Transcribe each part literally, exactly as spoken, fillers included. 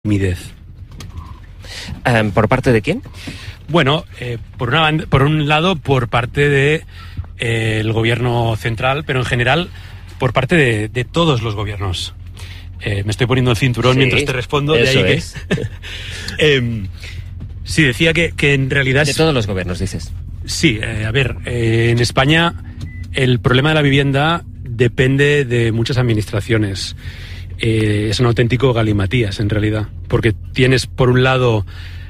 timidez. Um, ¿Por parte de quién? Bueno, eh, por, una banda, por un lado, por parte del de, eh, gobierno central, pero en general por parte de, de todos los gobiernos. Eh, me estoy poniendo el cinturón sí, mientras te respondo. De ahí es. que, eh, sí, decía que, que en realidad... De todos los gobiernos, dices. Sí, eh, a ver, eh, en España el problema de la vivienda depende de muchas administraciones. Eh, es un auténtico galimatías, en realidad, porque tienes, por un lado,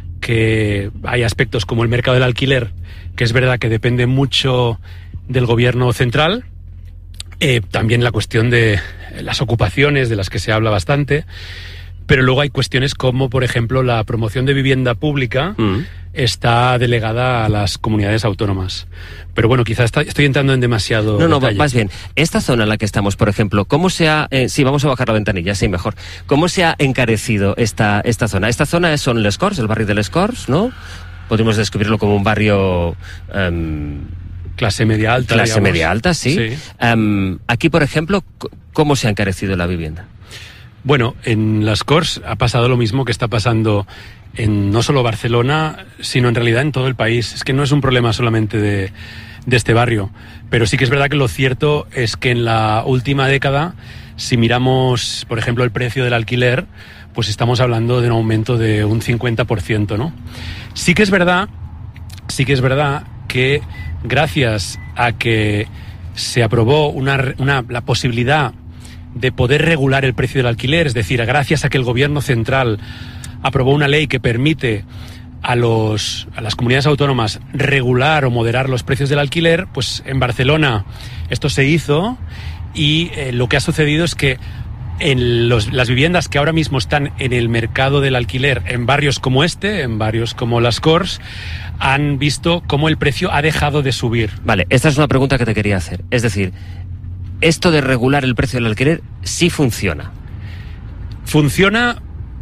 que hay aspectos como el mercado del alquiler, que es verdad que depende mucho del gobierno central, eh, también la cuestión de las ocupaciones, de las que se habla bastante, pero luego hay cuestiones como, por ejemplo, la promoción de vivienda pública mm. está delegada a las comunidades autónomas. Pero bueno, quizás está, estoy entrando en demasiado No, no, detalle. Más bien, esta zona en la que estamos, por ejemplo, ¿cómo se ha... Eh, sí, vamos a bajar la ventanilla, sí, mejor. ¿Cómo se ha encarecido esta, esta zona? Esta zona son Les Corts, el barrio de Les Corts, ¿no? Podríamos describirlo como un barrio... Um, clase media alta, Clase digamos. media alta, sí. sí. Um, aquí, por ejemplo, ¿cómo se ha encarecido la vivienda? Bueno, en Les Corts ha pasado lo mismo que está pasando en no solo Barcelona, sino en realidad en todo el país. Es que no es un problema solamente de, de este barrio, pero sí que es verdad que lo cierto es que en la última década, si miramos, por ejemplo, el precio del alquiler, pues estamos hablando de un aumento de un cincuenta por ciento, ¿no? Sí que es verdad, sí que es verdad que gracias a que se aprobó una, una, la posibilidad de poder regular el precio del alquiler, es decir, gracias a que el gobierno central aprobó una ley que permite a, los, a las comunidades autónomas regular o moderar los precios del alquiler, pues en Barcelona esto se hizo y eh, lo que ha sucedido es que en los, las viviendas que ahora mismo están en el mercado del alquiler en barrios como este, en barrios como Les Corts, han visto cómo el precio ha dejado de subir. Vale, esta es una pregunta que te quería hacer. Es decir, ¿esto de regular el precio del alquiler sí funciona? Funciona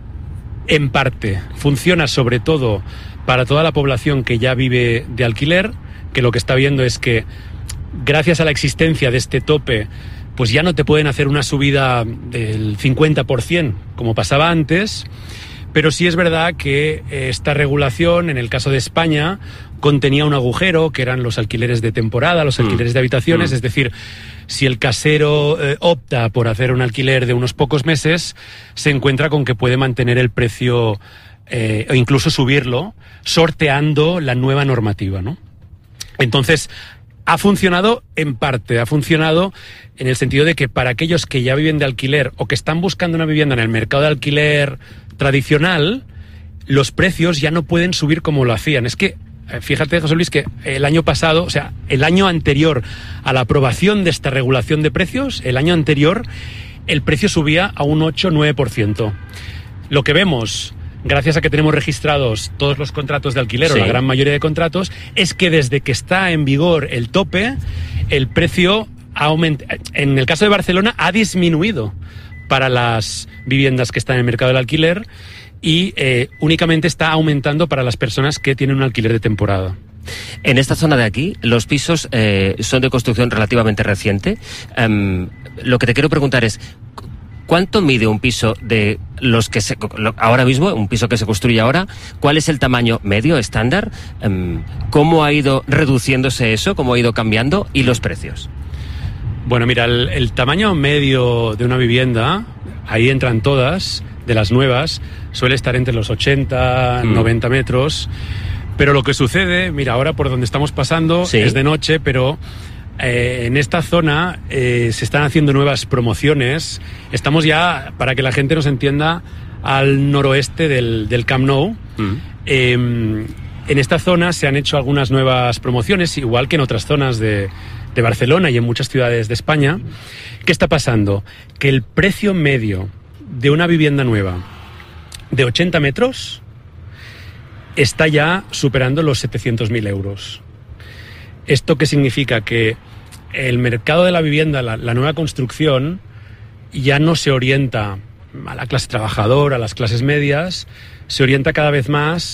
en parte. Funciona sobre todo para toda la población que ya vive de alquiler, que lo que está viendo es que gracias a la existencia de este tope, pues ya no te pueden hacer una subida del cincuenta por ciento como pasaba antes, pero sí es verdad que esta regulación, en el caso de España, contenía un agujero, que eran los alquileres de temporada, los alquileres de habitaciones, mm. es decir, si el casero eh, opta por hacer un alquiler de unos pocos meses, se encuentra con que puede mantener el precio eh, o incluso subirlo, sorteando la nueva normativa, ¿no? Entonces, ha funcionado en parte, ha funcionado en el sentido de que para aquellos que ya viven de alquiler o que están buscando una vivienda en el mercado de alquiler tradicional, los precios ya no pueden subir como lo hacían. Es que fíjate, José Luis, que el año pasado, o sea, el año anterior a la aprobación de esta regulación de precios, el año anterior, el precio subía a un ocho a nueve por ciento. Lo que vemos, gracias a que tenemos registrados todos los contratos de alquiler, sí. o la gran mayoría de contratos, es que desde que está en vigor el tope, el precio ha aumentado. En el caso de Barcelona, ha disminuido para las viviendas que están en el mercado del alquiler, y eh, únicamente está aumentando para las personas que tienen un alquiler de temporada. En esta zona de aquí, los pisos eh, son de construcción relativamente reciente. Um, lo que te quiero preguntar es, ¿cuánto mide un piso de los que se... ahora mismo, un piso que se construye ahora? ¿Cuál es el tamaño medio, estándar? Um, ¿Cómo ha ido reduciéndose eso? ¿Cómo ha ido cambiando? ¿Y los precios? Bueno, mira, el, el tamaño medio de una vivienda, ahí entran todas, de las nuevas, suele estar entre los ochenta, mm. noventa metros, pero lo que sucede, mira, ahora por donde estamos pasando sí. es de noche, pero eh, en esta zona eh, se están haciendo nuevas promociones. Estamos ya, para que la gente nos entienda, al noroeste del, del Camp Nou. Mm. Eh, en esta zona se han hecho algunas nuevas promociones, igual que en otras zonas de, de Barcelona y en muchas ciudades de España. ¿Qué está pasando? Que el precio medio de una vivienda nueva de ochenta metros está ya superando los setecientos mil euros. ¿Esto qué significa? Que el mercado de la vivienda, la, la nueva construcción, ya no se orienta a la clase trabajadora, a las clases medias, se orienta cada vez más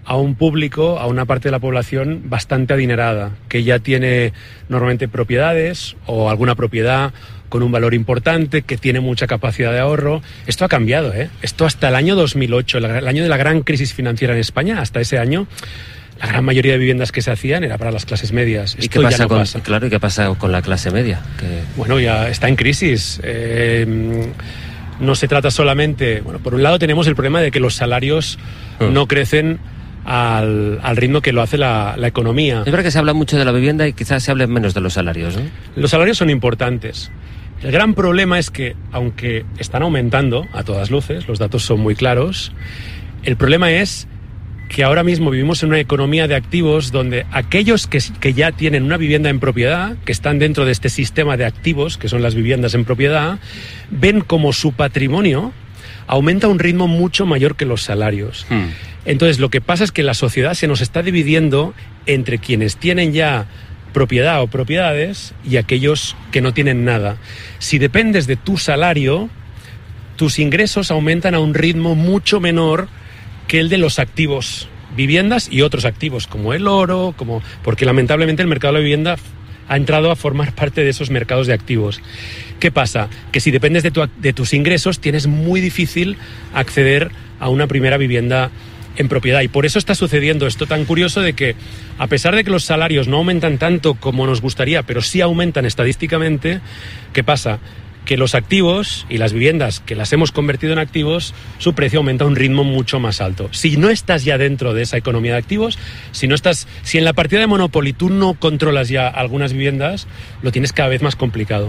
a un público, a una parte de la población bastante adinerada, que ya tiene normalmente propiedades o alguna propiedad con un valor importante, que tiene mucha capacidad de ahorro. Esto ha cambiado, ¿eh? Esto hasta el año dos mil ocho, el año de la gran crisis financiera en España, hasta ese año, la gran mayoría de viviendas que se hacían era para las clases medias. ¿Y Esto qué pasa, ya no con, pasa. Claro, ¿y qué pasa con la clase media? Que... Bueno, ya está en crisis. Eh, no se trata solamente... Bueno, por un lado tenemos el problema de que los salarios mm. no crecen Al, al ritmo que lo hace la, la economía. Es verdad que se habla mucho de la vivienda y quizás se hable menos de los salarios, ¿no? Los salarios son importantes. El gran problema es que, aunque están aumentando a todas luces, los datos son muy claros, el problema es que ahora mismo vivimos en una economía de activos donde aquellos que, que ya tienen una vivienda en propiedad, que están dentro de este sistema de activos, que son las viviendas en propiedad, ven como su patrimonio aumenta a un ritmo mucho mayor que los salarios. Hmm. Entonces, lo que pasa es que la sociedad se nos está dividiendo entre quienes tienen ya propiedad o propiedades y aquellos que no tienen nada. Si dependes de tu salario, tus ingresos aumentan a un ritmo mucho menor que el de los activos, viviendas y otros activos, como el oro, como porque lamentablemente el mercado de la vivienda ha entrado a formar parte de esos mercados de activos. ¿Qué pasa? Que si dependes de, tu, de tus ingresos, tienes muy difícil acceder a una primera vivienda en propiedad. Y por eso está sucediendo esto tan curioso de que, a pesar de que los salarios no aumentan tanto como nos gustaría, pero sí aumentan estadísticamente, ¿qué pasa? Que los activos y las viviendas que las hemos convertido en activos, su precio aumenta a un ritmo mucho más alto. Si no estás ya dentro de esa economía de activos, si no estás, si en la partida de Monopoly tú no controlas ya algunas viviendas, lo tienes cada vez más complicado.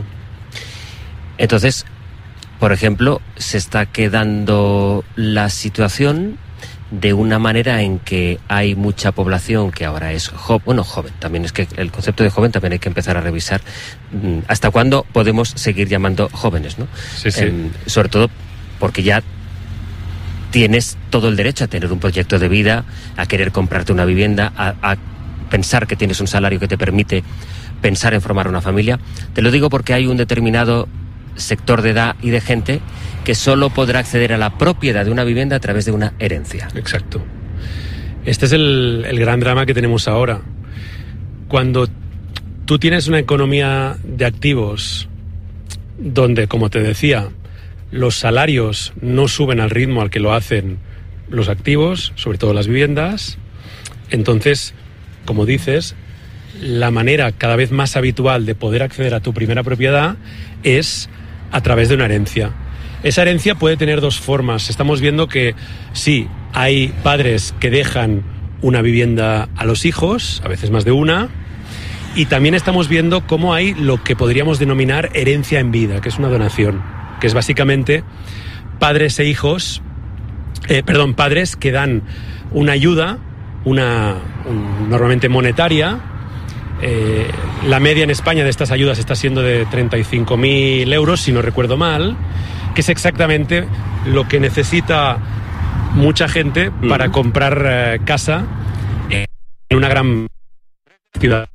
Entonces, por ejemplo, se está quedando la situación de una manera en que hay mucha población que ahora es joven, bueno, joven, también es que el concepto de joven también hay que empezar a revisar hasta cuándo podemos seguir llamando jóvenes, ¿no? Sí, sí. Eh, sobre todo porque ya tienes todo el derecho a tener un proyecto de vida, a querer comprarte una vivienda, a, a pensar que tienes un salario que te permite pensar en formar una familia. Te lo digo porque hay un determinado sector de edad y de gente que solo podrá acceder a la propiedad de una vivienda a través de una herencia. Exacto. Este es el, el gran drama que tenemos ahora. Cuando tú tienes una economía de activos donde, como te decía, los salarios no suben al ritmo al que lo hacen los activos, sobre todo las viviendas, entonces, como dices, la manera cada vez más habitual de poder acceder a tu primera propiedad es a través de una herencia. Esa herencia puede tener dos formas. Estamos viendo que sí, hay padres que dejan una vivienda a los hijos, a veces más de una, y también estamos viendo cómo hay lo que podríamos denominar herencia en vida, que es una donación, que es básicamente padres e hijos, eh, perdón, padres que dan una ayuda, una un, normalmente monetaria. Eh, la media en España de estas ayudas está siendo de treinta y cinco mil euros, si no recuerdo mal, que es exactamente lo que necesita mucha gente uh-huh. para comprar eh, casa en una gran ciudad.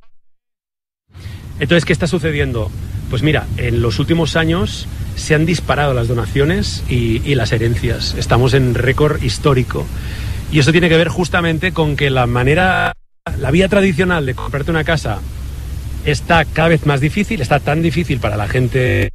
Entonces, ¿qué está sucediendo? Pues mira, en los últimos años se han disparado las donaciones y, y las herencias. Estamos en récord histórico. Y eso tiene que ver justamente con que la manera... La vía tradicional de comprarte una casa está cada vez más difícil, está tan difícil para la gente,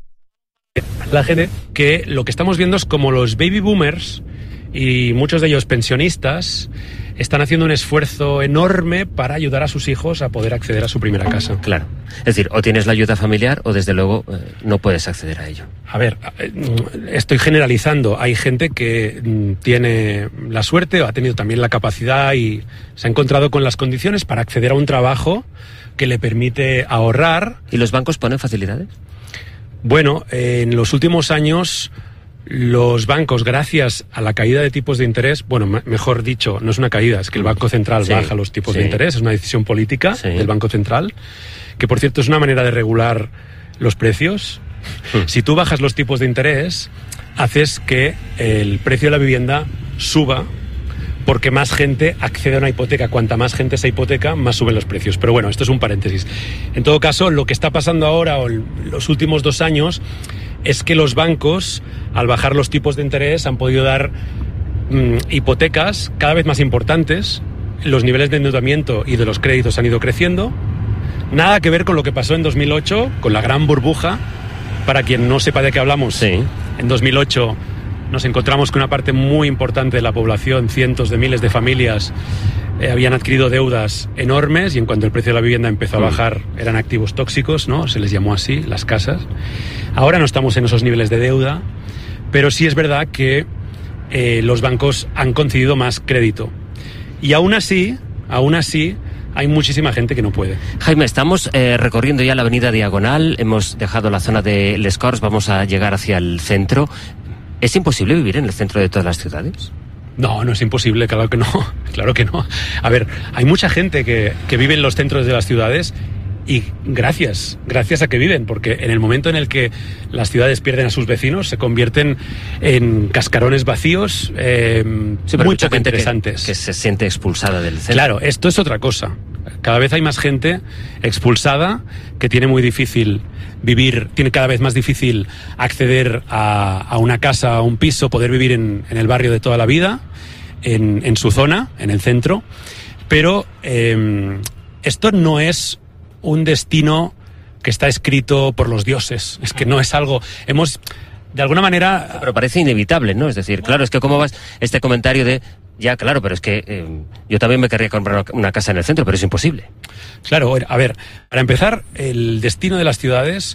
la gente que lo que estamos viendo es como los baby boomers y muchos de ellos pensionistas están haciendo un esfuerzo enorme para ayudar a sus hijos a poder acceder a su primera casa. Claro. Es decir, o tienes la ayuda familiar o desde luego eh, no puedes acceder a ello. A ver, estoy generalizando. Hay gente que tiene la suerte o ha tenido también la capacidad y se ha encontrado con las condiciones para acceder a un trabajo que le permite ahorrar. ¿Y los bancos ponen facilidades? Bueno, en los últimos años los bancos, gracias a la caída de tipos de interés, bueno, mejor dicho, no es una caída, es que el Banco Central sí, baja los tipos sí. de interés, es una decisión política sí. del Banco Central, que por cierto es una manera de regular los precios. Hmm. Si tú bajas los tipos de interés, haces que el precio de la vivienda suba porque más gente accede a una hipoteca. Cuanta más gente se hipoteca, más suben los precios. Pero bueno, esto es un paréntesis. En todo caso, lo que está pasando ahora, o los últimos dos años, es que los bancos, al bajar los tipos de interés, han podido dar mmm, hipotecas cada vez más importantes, los niveles de endeudamiento y de los créditos han ido creciendo. Nada que ver con lo que pasó en dos mil ocho, con la gran burbuja. Para quien no sepa de qué hablamos, sí. En dos mil ocho nos encontramos que una parte muy importante de la población, cientos de miles de familias, eh, habían adquirido deudas enormes, y en cuanto el precio de la vivienda empezó a bajar, eran activos tóxicos, ¿no? Se les llamó así, las casas. Ahora no estamos en esos niveles de deuda, pero sí es verdad que eh, los bancos han concedido más crédito. Y aún así, aún así, hay muchísima gente que no puede. Jaime, estamos eh, recorriendo ya la avenida Diagonal, hemos dejado la zona de Les Corts, vamos a llegar hacia el centro. ¿Es imposible vivir en el centro de todas las ciudades? No, no es imposible, claro que no, claro que no. A ver, hay mucha gente que, que vive en los centros de las ciudades, y gracias, gracias a que viven, porque en el momento en el que las ciudades pierden a sus vecinos, se convierten en cascarones vacíos, eh, sí, muy poco interesantes. Que, que se siente expulsada del centro. Claro, esto es otra cosa. Cada vez hay más gente expulsada que tiene muy difícil vivir, tiene cada vez más difícil acceder a, a una casa, a un piso, poder vivir en, en el barrio de toda la vida, en, en su zona, en el centro. Pero eh, esto no es un destino que está escrito por los dioses. Es que no es algo... Hemos, de alguna manera... Pero parece inevitable, ¿no? Es decir, claro, es que cómo vas este comentario de... Ya, claro, pero es que eh, yo también me querría comprar una casa en el centro, pero es imposible. Claro, a ver, para empezar, el destino de las ciudades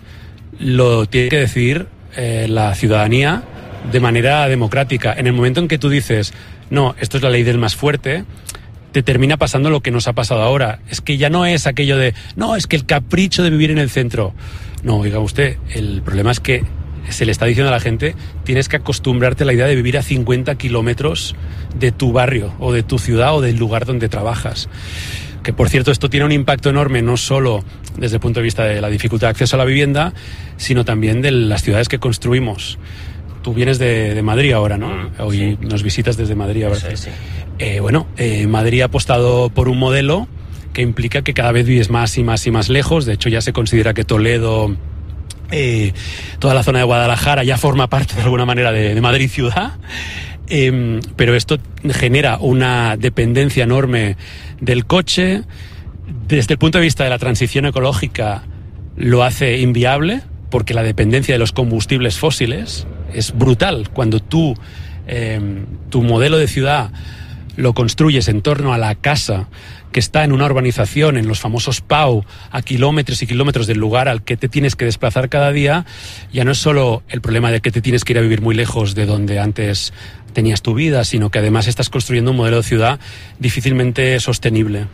lo tiene que decidir eh, la ciudadanía de manera democrática. En el momento en que tú dices, no, esto es la ley del más fuerte, te termina pasando lo que nos ha pasado ahora. Es que ya no es aquello de, no, es que el capricho de vivir en el centro. No, oiga usted, el problema es que se le está diciendo a la gente, tienes que acostumbrarte a la idea de vivir a cincuenta kilómetros de tu barrio o de tu ciudad o del lugar donde trabajas. Que, por cierto, esto tiene un impacto enorme, no solo desde el punto de vista de la dificultad de acceso a la vivienda, sino también de las ciudades que construimos. Tú vienes de, de Madrid ahora, ¿no? Hoy sí. Nos visitas desde Madrid ahora. Sí, sí. Eh, bueno, eh, Madrid ha apostado por un modelo que implica que cada vez vives más y más y más lejos. De hecho, ya se considera que Toledo... Eh, toda la zona de Guadalajara ya forma parte de alguna manera de, de Madrid ciudad, eh, pero esto genera una dependencia enorme del coche. Desde el punto de vista de la transición ecológica lo hace inviable, porque la dependencia de los combustibles fósiles es brutal. Cuando tú eh, tu modelo de ciudad lo construyes en torno a la casa que está en una urbanización, en los famosos P A U, a kilómetros y kilómetros del lugar al que te tienes que desplazar cada día, ya no es solo el problema de que te tienes que ir a vivir muy lejos de donde antes tenías tu vida, sino que además estás construyendo un modelo de ciudad difícilmente sostenible.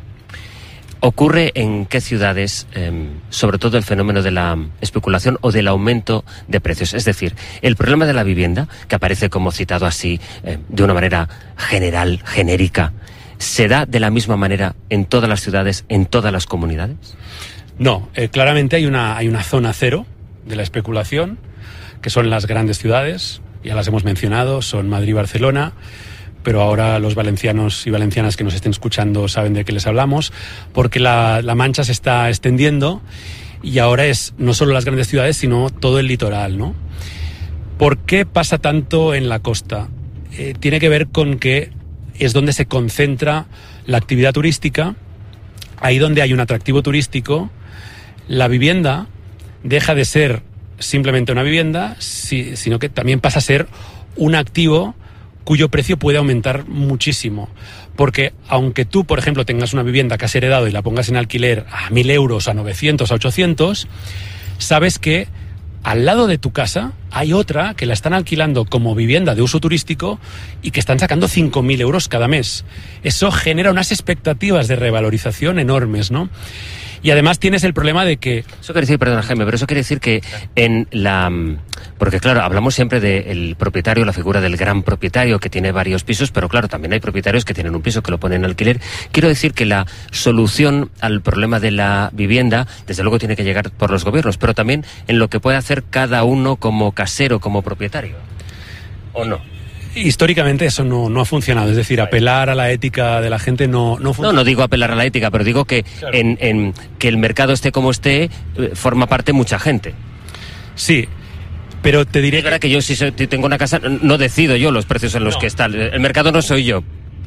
¿Ocurre en qué ciudades, eh, sobre todo el fenómeno de la especulación o del aumento de precios? Es decir, el problema de la vivienda, que aparece como citado así, eh, de una manera general, genérica, ¿se da de la misma manera en todas las ciudades, en todas las comunidades? No, eh, claramente hay una, hay una zona cero de la especulación, que son las grandes ciudades, ya las hemos mencionado, son Madrid y Barcelona, pero ahora los valencianos y valencianas que nos estén escuchando saben de qué les hablamos, porque la, la mancha se está extendiendo y ahora es no solo las grandes ciudades, sino todo el litoral, ¿no? ¿Por qué pasa tanto en la costa? Eh, tiene que ver con que es donde se concentra la actividad turística. Ahí donde hay un atractivo turístico, la vivienda deja de ser simplemente una vivienda, si, sino que también pasa a ser un activo cuyo precio puede aumentar muchísimo. Porque aunque tú, por ejemplo, tengas una vivienda que has heredado y la pongas en alquiler a mil euros, a novecientos, a ochocientos, sabes que al lado de tu casa hay otra que la están alquilando como vivienda de uso turístico y que están sacando cinco mil euros cada mes. Eso genera unas expectativas de revalorización enormes, ¿no? Y además tienes el problema de que... Eso quiere decir, perdona Jaime, pero eso quiere decir que en la... Porque claro, hablamos siempre del propietario, la figura del gran propietario que tiene varios pisos, pero claro, también hay propietarios que tienen un piso que lo ponen en alquiler. Quiero decir que la solución al problema de la vivienda, desde luego tiene que llegar por los gobiernos, pero también en lo que puede hacer cada uno como casero, como propietario. ¿O no? Históricamente eso no, no ha funcionado, es decir, apelar a la ética de la gente no, no funciona. No, no digo apelar a la ética, pero digo que claro. en, en que el mercado esté como esté, forma parte mucha gente. Sí, pero te diré... Es verdad que yo si tengo una casa, no decido yo los precios en los no. que está. El mercado no soy yo.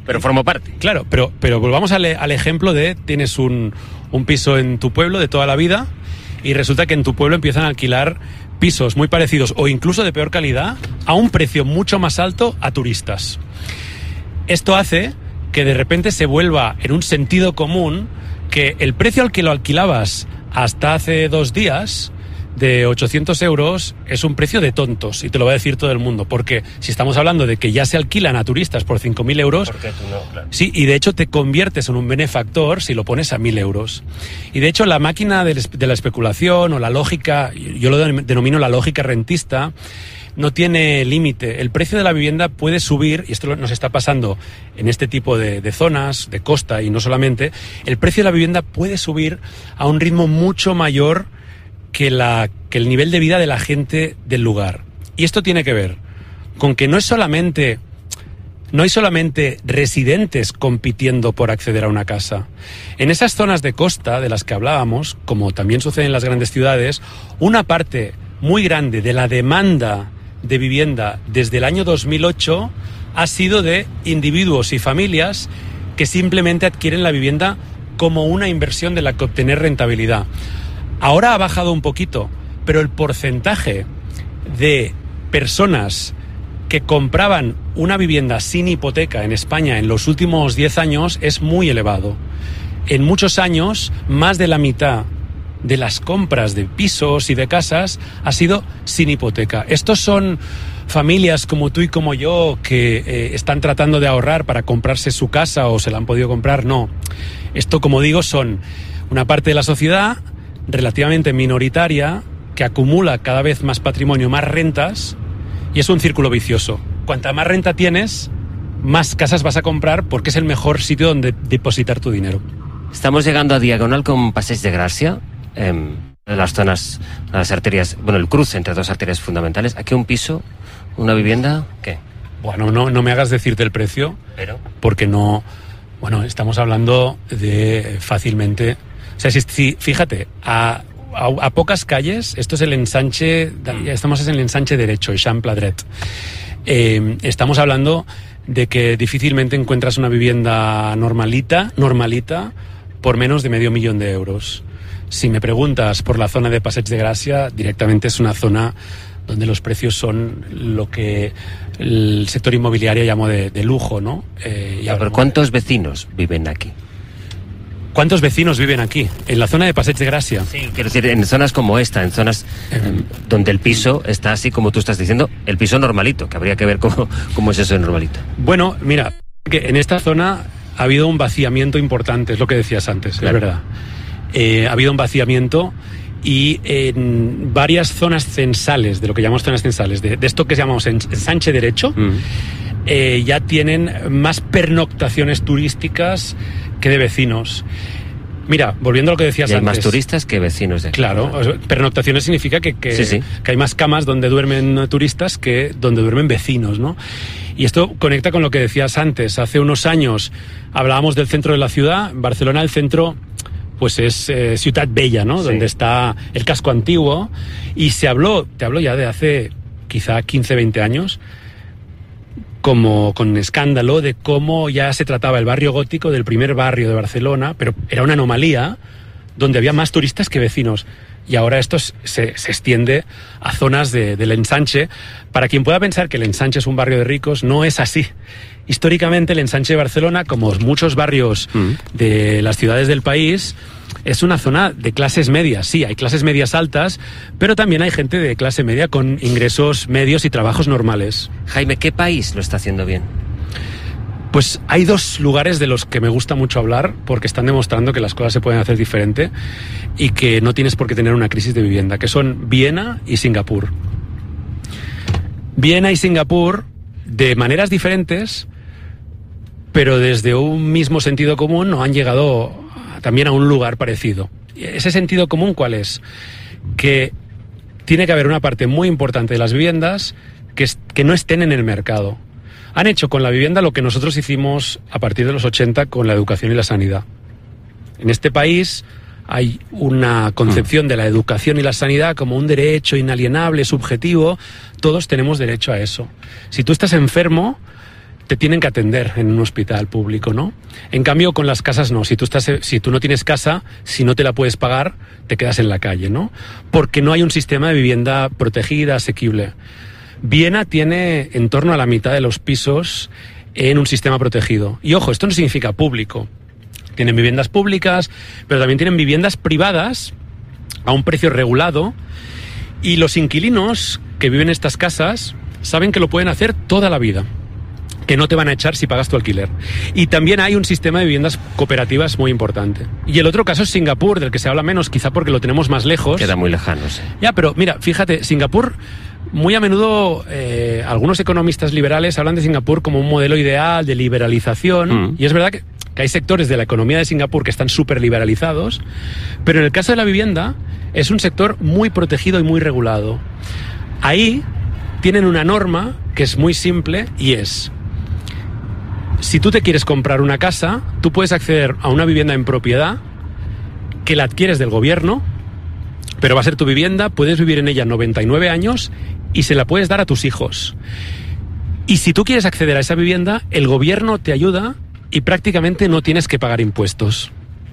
pero formo parte. Claro, pero, pero volvamos al, al ejemplo de tienes un, un piso en tu pueblo de toda la vida y resulta que en tu pueblo empiezan a alquilar pisos muy parecidos o incluso de peor calidad a un precio mucho más alto a turistas. Esto hace que de repente se vuelva en un sentido común que el precio al que lo alquilabas hasta hace dos días de ochocientos euros es un precio de tontos, y te lo va a decir todo el mundo, porque si estamos hablando de que ya se alquilan a turistas por cinco mil euros, ¿por qué tú no? Claro. Sí, y de hecho te conviertes en un benefactor si lo pones a mil euros. Y de hecho la máquina de, de la especulación o la lógica, yo lo denomino la lógica rentista, no tiene límite. El precio de la vivienda puede subir, y esto nos está pasando en este tipo de, de zonas, de costa y no solamente, el precio de la vivienda puede subir a un ritmo mucho mayor que, la, que el nivel de vida de la gente del lugar. Y esto tiene que ver con que no es solamente, no hay solamente residentes compitiendo por acceder a una casa. En esas zonas de costa de las que hablábamos, como también sucede en las grandes ciudades, una parte muy grande de la demanda de vivienda desde el año dos mil ocho ha sido de individuos y familias que simplemente adquieren la vivienda como una inversión de la que obtener rentabilidad. Ahora ha bajado un poquito, pero el porcentaje de personas que compraban una vivienda sin hipoteca en España en los últimos diez años es muy elevado. En muchos años, más de la mitad de las compras de pisos y de casas ha sido sin hipoteca. Estos son familias como tú y como yo que eh, están tratando de ahorrar para comprarse su casa o se la han podido comprar. No. Esto, como digo, son una parte de la sociedad relativamente minoritaria que acumula cada vez más patrimonio, más rentas, y es un círculo vicioso. Cuanta más renta tienes, más casas vas a comprar porque es el mejor sitio donde depositar tu dinero. Estamos llegando a diagonal con Passeig de Gràcia, eh, en las zonas, las arterias, bueno, el cruce entre dos arterias fundamentales. Aquí un piso, una vivienda, ¿qué? Bueno, no, no me hagas decirte el precio, pero porque no, bueno, estamos hablando de fácilmente, o sea, si, si fíjate, a, a, a pocas calles, esto es el ensanche, estamos en el ensanche derecho, el Eixample Dret. Eh, estamos hablando de que difícilmente encuentras una vivienda normalita, normalita, por menos de medio millón de euros. Si me preguntas por la zona de Passeig de Gràcia, directamente es una zona donde los precios son lo que el sector inmobiliario llamó de, de lujo, ¿no? Eh, ya, pero ¿cuántos vecinos viven aquí? ¿Cuántos vecinos viven aquí? En la zona de Passeig de Gràcia. Sí, quiero decir, en zonas como esta, en zonas eh, donde el piso está así como tú estás diciendo, el piso normalito, que habría que ver cómo, cómo es eso de normalito. Bueno, mira, que en esta zona ha habido un vaciamiento importante, es lo que decías antes, claro. Es verdad. Eh, ha habido un vaciamiento y en varias zonas censales, de lo que llamamos zonas censales, de, de esto que llamamos ensanche derecho, mm. eh, ya tienen más pernoctaciones turísticas que de vecinos. Mira, volviendo a lo que decías y hay antes. Más turistas que vecinos de aquí. Claro, ¿verdad? Pernoctaciones significa que, que, sí, sí. que hay más camas donde duermen turistas que donde duermen vecinos, ¿no? Y esto conecta con lo que decías antes. Hace unos años hablábamos del centro de la ciudad. En Barcelona el centro pues es eh, Ciutat Vella, ¿no? Sí. Donde está el casco antiguo. Y se habló, te hablo ya de hace quizá quince, veinte años, como con escándalo de cómo ya se trataba el barrio gótico del primer barrio de Barcelona, pero era una anomalía donde había más turistas que vecinos. Y ahora esto se, se extiende a zonas de, del ensanche. Para quien pueda pensar que el ensanche es un barrio de ricos, no es así. Históricamente el ensanche de Barcelona, como muchos barrios mm. de las ciudades del país, es una zona de clases medias. Sí, hay clases medias altas, pero también hay gente de clase media con ingresos medios y trabajos normales. Jaime, ¿qué país lo está haciendo bien? Pues hay dos lugares de los que me gusta mucho hablar porque están demostrando que las cosas se pueden hacer diferente y que no tienes por qué tener una crisis de vivienda, que son Viena y Singapur. Viena y Singapur, de maneras diferentes, pero desde un mismo sentido común, no han llegado también a un lugar parecido. ¿Ese sentido común cuál es? Que tiene que haber una parte muy importante de las viviendas que, es, que no estén en el mercado. Han hecho con la vivienda lo que nosotros hicimos a partir de los ochenta con la educación y la sanidad. En este país hay una concepción de la educación y la sanidad como un derecho inalienable, subjetivo. Todos tenemos derecho a eso. Si tú estás enfermo, te tienen que atender en un hospital público, ¿no? En cambio, con las casas no. Si tú estás, si tú no tienes casa, si no te la puedes pagar, te quedas en la calle, ¿no? Porque no hay un sistema de vivienda protegida, asequible. Viena tiene en torno a la mitad de los pisos en un sistema protegido. Y ojo, esto no significa público. Tienen viviendas públicas, pero también tienen viviendas privadas a un precio regulado. Y los inquilinos que viven en estas casas saben que lo pueden hacer toda la vida, que no te van a echar si pagas tu alquiler. Y también hay un sistema de viviendas cooperativas muy importante. Y el otro caso es Singapur, del que se habla menos, quizá porque lo tenemos más lejos. Queda muy lejano, sí. Ya, pero mira, fíjate, Singapur, muy a menudo eh, algunos economistas liberales hablan de Singapur como un modelo ideal de liberalización, mm. y es verdad que, que hay sectores de la economía de Singapur que están súper liberalizados, pero en el caso de la vivienda es un sector muy protegido y muy regulado. Ahí tienen una norma que es muy simple y es: si tú te quieres comprar una casa, tú puedes acceder a una vivienda en propiedad que la adquieres del gobierno, pero va a ser tu vivienda, puedes vivir en ella noventa y nueve años y se la puedes dar a tus hijos. Y si tú quieres acceder a esa vivienda, el gobierno te ayuda y prácticamente no tienes que pagar impuestos.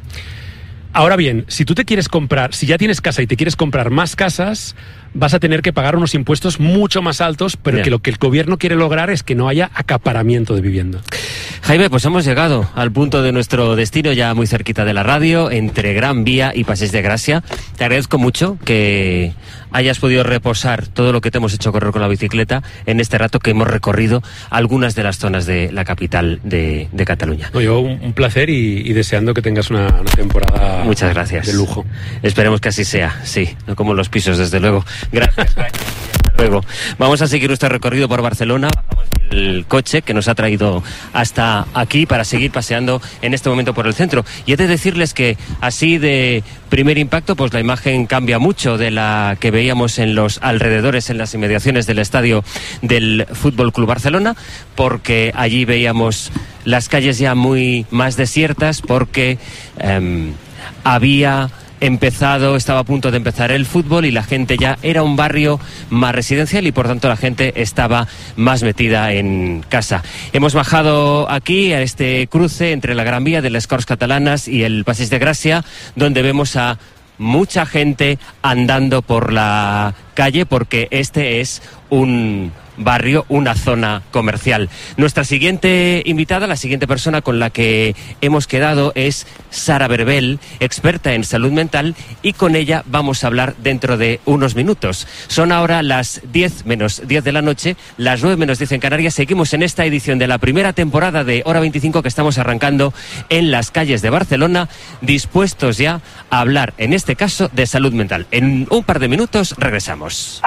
Ahora bien, si tú te quieres comprar, si ya tienes casa y te quieres comprar más casas, vas a tener que pagar unos impuestos mucho más altos, pero Bien. que lo que el gobierno quiere lograr es que no haya acaparamiento de vivienda. Jaime, pues hemos llegado al punto de nuestro destino, ya muy cerquita de la radio, entre Gran Vía y Passeig de Gràcia. Te agradezco mucho que hayas podido reposar todo lo que te hemos hecho correr con la bicicleta en este rato que hemos recorrido algunas de las zonas de la capital de, de Cataluña. No, yo un, un placer y, y deseando que tengas una, una temporada Muchas gracias. de lujo. Esperemos que así sea, sí, no como los pisos, desde luego. Gracias. Hasta luego. Vamos a seguir nuestro recorrido por Barcelona. Bajamos el coche que nos ha traído hasta aquí para seguir paseando en este momento por el centro. Y he de decirles que así de primer impacto, pues la imagen cambia mucho de la que veíamos en los alrededores, en las inmediaciones del estadio del Fútbol Club Barcelona, porque allí veíamos las calles ya muy más desiertas, porque eh, había empezado, estaba a punto de empezar el fútbol y la gente ya era un barrio más residencial y por tanto la gente estaba más metida en casa. Hemos bajado aquí a este cruce entre la Gran Vía de las Corts Catalanas y el Passeig de Gràcia, donde vemos a mucha gente andando por la calle porque este es un barrio, una zona comercial. Nuestra siguiente invitada, la siguiente persona con la que hemos quedado es Sara Berbel, experta en salud mental, y con ella vamos a hablar dentro de unos minutos. Son ahora las diez menos diez de la noche, las nueve menos diez en Canarias. Seguimos en esta edición de la primera temporada de Hora veinticinco que estamos arrancando en las calles de Barcelona, dispuestos ya a hablar, en este caso, de salud mental. En un par de minutos regresamos.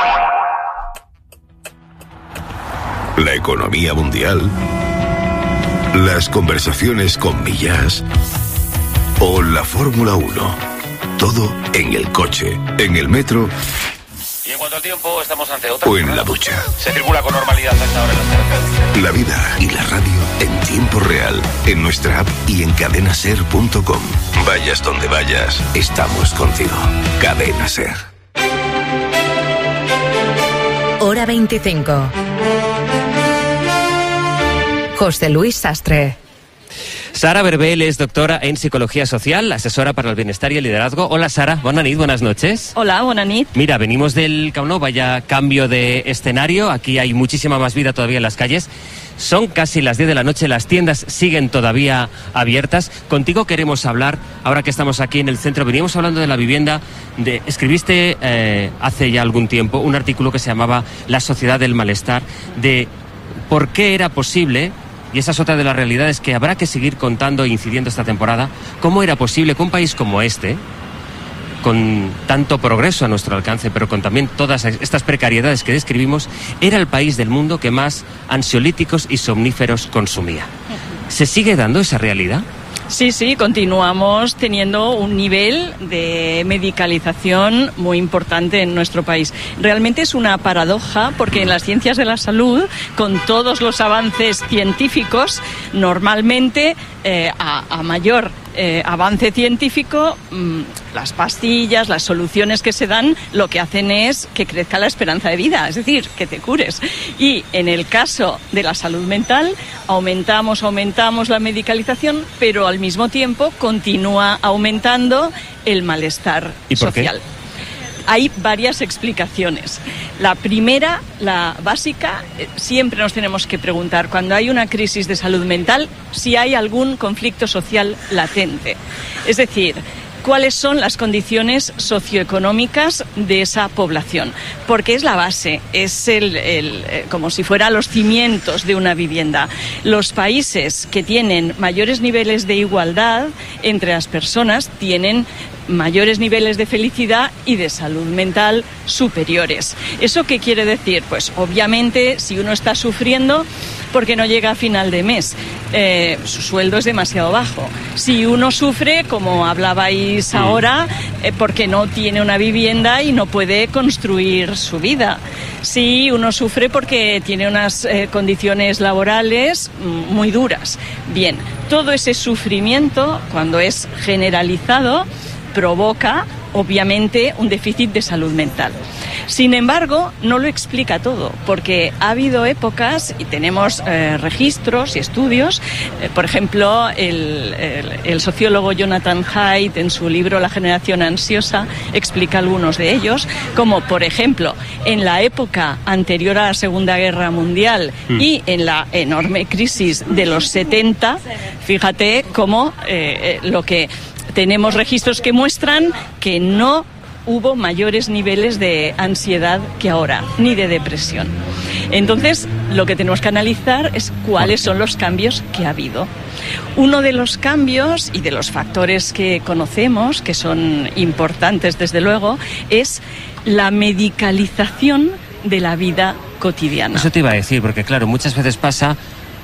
La economía mundial, las conversaciones con Millás o la Fórmula uno. Todo en el coche, en el metro. Y en cuanto al tiempo, estamos ante otra. O en la ducha. Se circula con normalidad hasta ahora en las carreteras. La vida y la radio en tiempo real, en nuestra app y en cadena ser punto com. Vayas donde vayas, estamos contigo. Cadena Ser. Hora veinticinco. José Luis Sastre. Sara Berbel es doctora en Psicología Social, asesora para el bienestar y el liderazgo. Hola Sara, buenas noches, buenas noches. Hola, buenas noches. Mira, venimos del Camp Nou, vaya cambio de escenario, aquí hay muchísima más vida todavía en las calles. Son casi las diez de la noche, las tiendas siguen todavía abiertas. Contigo queremos hablar, ahora que estamos aquí en el centro, veníamos hablando de la vivienda. De, escribiste eh, hace ya algún tiempo un artículo que se llamaba La sociedad del malestar, de por qué era posible, y esa es otra de las realidades que habrá que seguir contando e incidiendo esta temporada, cómo era posible que un país como este, con tanto progreso a nuestro alcance, pero con también todas estas precariedades que describimos, era el país del mundo que más ansiolíticos y somníferos consumía. ¿Se sigue dando esa realidad? Sí, sí, continuamos teniendo un nivel de medicalización muy importante en nuestro país. Realmente es una paradoja porque en las ciencias de la salud, con todos los avances científicos, normalmente eh, a, a mayor eh, avance científico, mmm, las pastillas, las soluciones que se dan, lo que hacen es que crezca la esperanza de vida, es decir, que te cures. Y en el caso de la salud mental, aumentamos, aumentamos la medicalización, pero al mismo tiempo continúa aumentando el malestar ¿Y por social. qué? Hay varias explicaciones. La primera, la básica, siempre nos tenemos que preguntar, cuando hay una crisis de salud mental, si hay algún conflicto social latente. Es decir, cuáles son las condiciones socioeconómicas de esa población, porque es la base, es el, el, como si fuera los cimientos de una vivienda. Los países que tienen mayores niveles de igualdad entre las personas tienen mayores niveles de felicidad y de salud mental superiores. ¿Eso qué quiere decir? Pues obviamente si uno está sufriendo porque no llega a final de mes, eh, su sueldo es demasiado bajo. Si uno sufre, como hablabais ahora, eh, porque no tiene una vivienda y no puede construir su vida. Si uno sufre porque tiene unas eh, condiciones laborales muy duras. Bien, todo ese sufrimiento, cuando es generalizado, provoca, obviamente, un déficit de salud mental. Sin embargo, no lo explica todo, porque ha habido épocas, y tenemos eh, registros y estudios, eh, por ejemplo, el, el, el sociólogo Jonathan Haidt, en su libro La generación ansiosa, explica algunos de ellos, como, por ejemplo, en la época anterior a la Segunda Guerra Mundial mm. y en la enorme crisis de los setenta, fíjate cómo eh, eh, lo que... Tenemos registros que muestran que no hubo mayores niveles de ansiedad que ahora, ni de depresión. Entonces, lo que tenemos que analizar es cuáles son los cambios que ha habido. Uno de los cambios y de los factores que conocemos, que son importantes desde luego, es la medicalización de la vida cotidiana. Eso te iba a decir, porque claro, muchas veces pasa...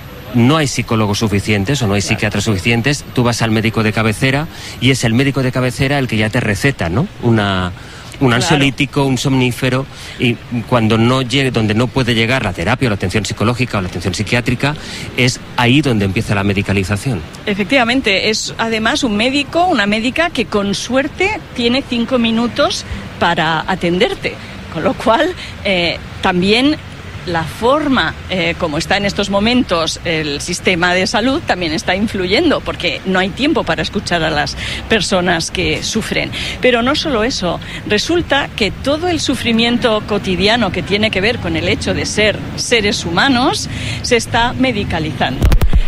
No hay psicólogos suficientes o no hay claro. psiquiatras suficientes. Tú vas al médico de cabecera y es el médico de cabecera el que ya te receta, ¿no? Una, un ansiolítico, claro. un somnífero, y cuando no llegue, donde no puede llegar la terapia o la atención psicológica o la atención psiquiátrica, es ahí donde empieza la medicalización. Efectivamente, es además un médico, una médica que con suerte tiene cinco minutos para atenderte, con lo cual eh, también la forma eh, como está en estos momentos el sistema de salud también está influyendo, porque no hay tiempo para escuchar a las personas que sufren. Pero no solo eso, resulta que todo el sufrimiento cotidiano que tiene que ver con el hecho de ser seres humanos se está medicalizando.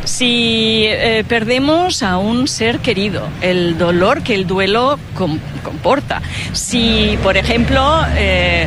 Si eh, perdemos a un ser querido, el dolor que el duelo com- comporta. Si, por ejemplo, eh,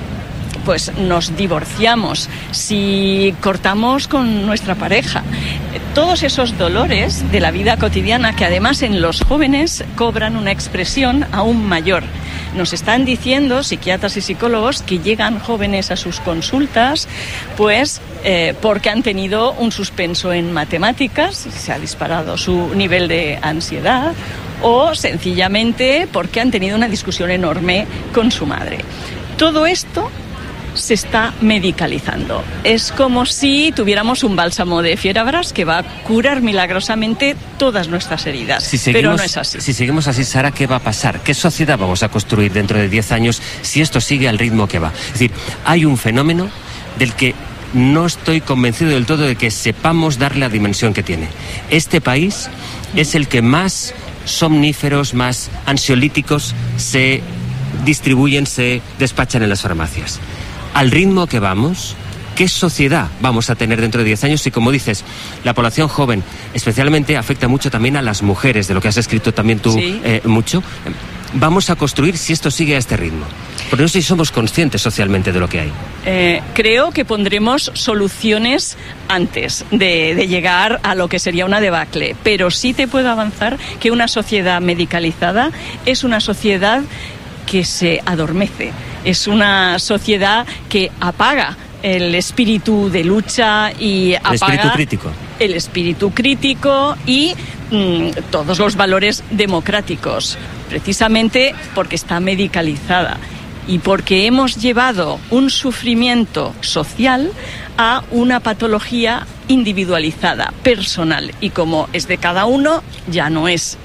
pues nos divorciamos, si cortamos con nuestra pareja, todos esos dolores de la vida cotidiana, que además en los jóvenes cobran una expresión aún mayor. Nos están diciendo psiquiatras y psicólogos que llegan jóvenes a sus consultas pues eh, porque han tenido un suspenso en matemáticas, se ha disparado su nivel de ansiedad, o sencillamente porque han tenido una discusión enorme con su madre. Todo esto se está medicalizando. Es como si tuviéramos un bálsamo de fierabrás que va a curar milagrosamente todas nuestras heridas. Si seguimos, pero no es así. Si seguimos así, Sara, ¿qué va a pasar? ¿Qué sociedad vamos a construir dentro de diez años si esto sigue al ritmo que va? Es decir, hay un fenómeno del que no estoy convencido del todo de que sepamos darle la dimensión que tiene. Este país es el que más somníferos, más ansiolíticos se distribuyen, se despachan en las farmacias. Al ritmo que vamos, ¿qué sociedad vamos a tener dentro de diez años? Y como dices, la población joven especialmente afecta mucho también a las mujeres, de lo que has escrito también tú sí. eh, mucho. Vamos a construir si esto sigue a este ritmo. Porque no sé si somos conscientes socialmente de lo que hay. Eh, creo que pondremos soluciones antes de, de llegar a lo que sería una debacle. Pero sí te puedo avanzar que una sociedad medicalizada es una sociedad que se adormece. Es una sociedad que apaga el espíritu de lucha y apaga... El espíritu crítico. El espíritu crítico y mmm, todos los valores democráticos, precisamente porque está medicalizada y porque hemos llevado un sufrimiento social a una patología individualizada, personal, y como es de cada uno, ya no es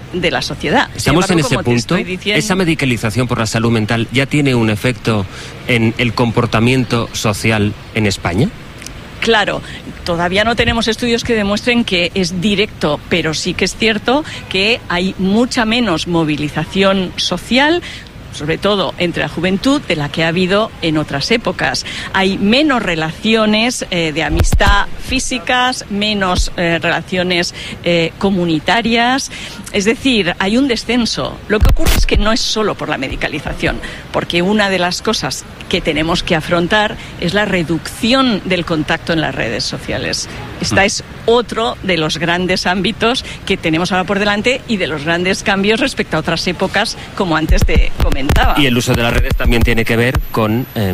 de la sociedad. Estamos Sin embargo, en ese como te punto. estoy diciendo, ¿Esa medicalización por la salud mental ya tiene un efecto en el comportamiento social en España? Claro, todavía no tenemos estudios que demuestren que es directo, pero sí que es cierto que hay mucha menos movilización social, sobre todo entre la juventud, de la que ha habido en otras épocas. Hay menos relaciones eh, de amistad físicas, menos eh, relaciones eh, comunitarias. Es decir, hay un descenso. Lo que ocurre es que no es solo por la medicalización, porque una de las cosas que tenemos que afrontar es la reducción del contacto en las redes sociales. Este es otro de los grandes ámbitos que tenemos ahora por delante y de los grandes cambios respecto a otras épocas, como antes te comentaba. Y el uso de las redes también tiene que ver con eh,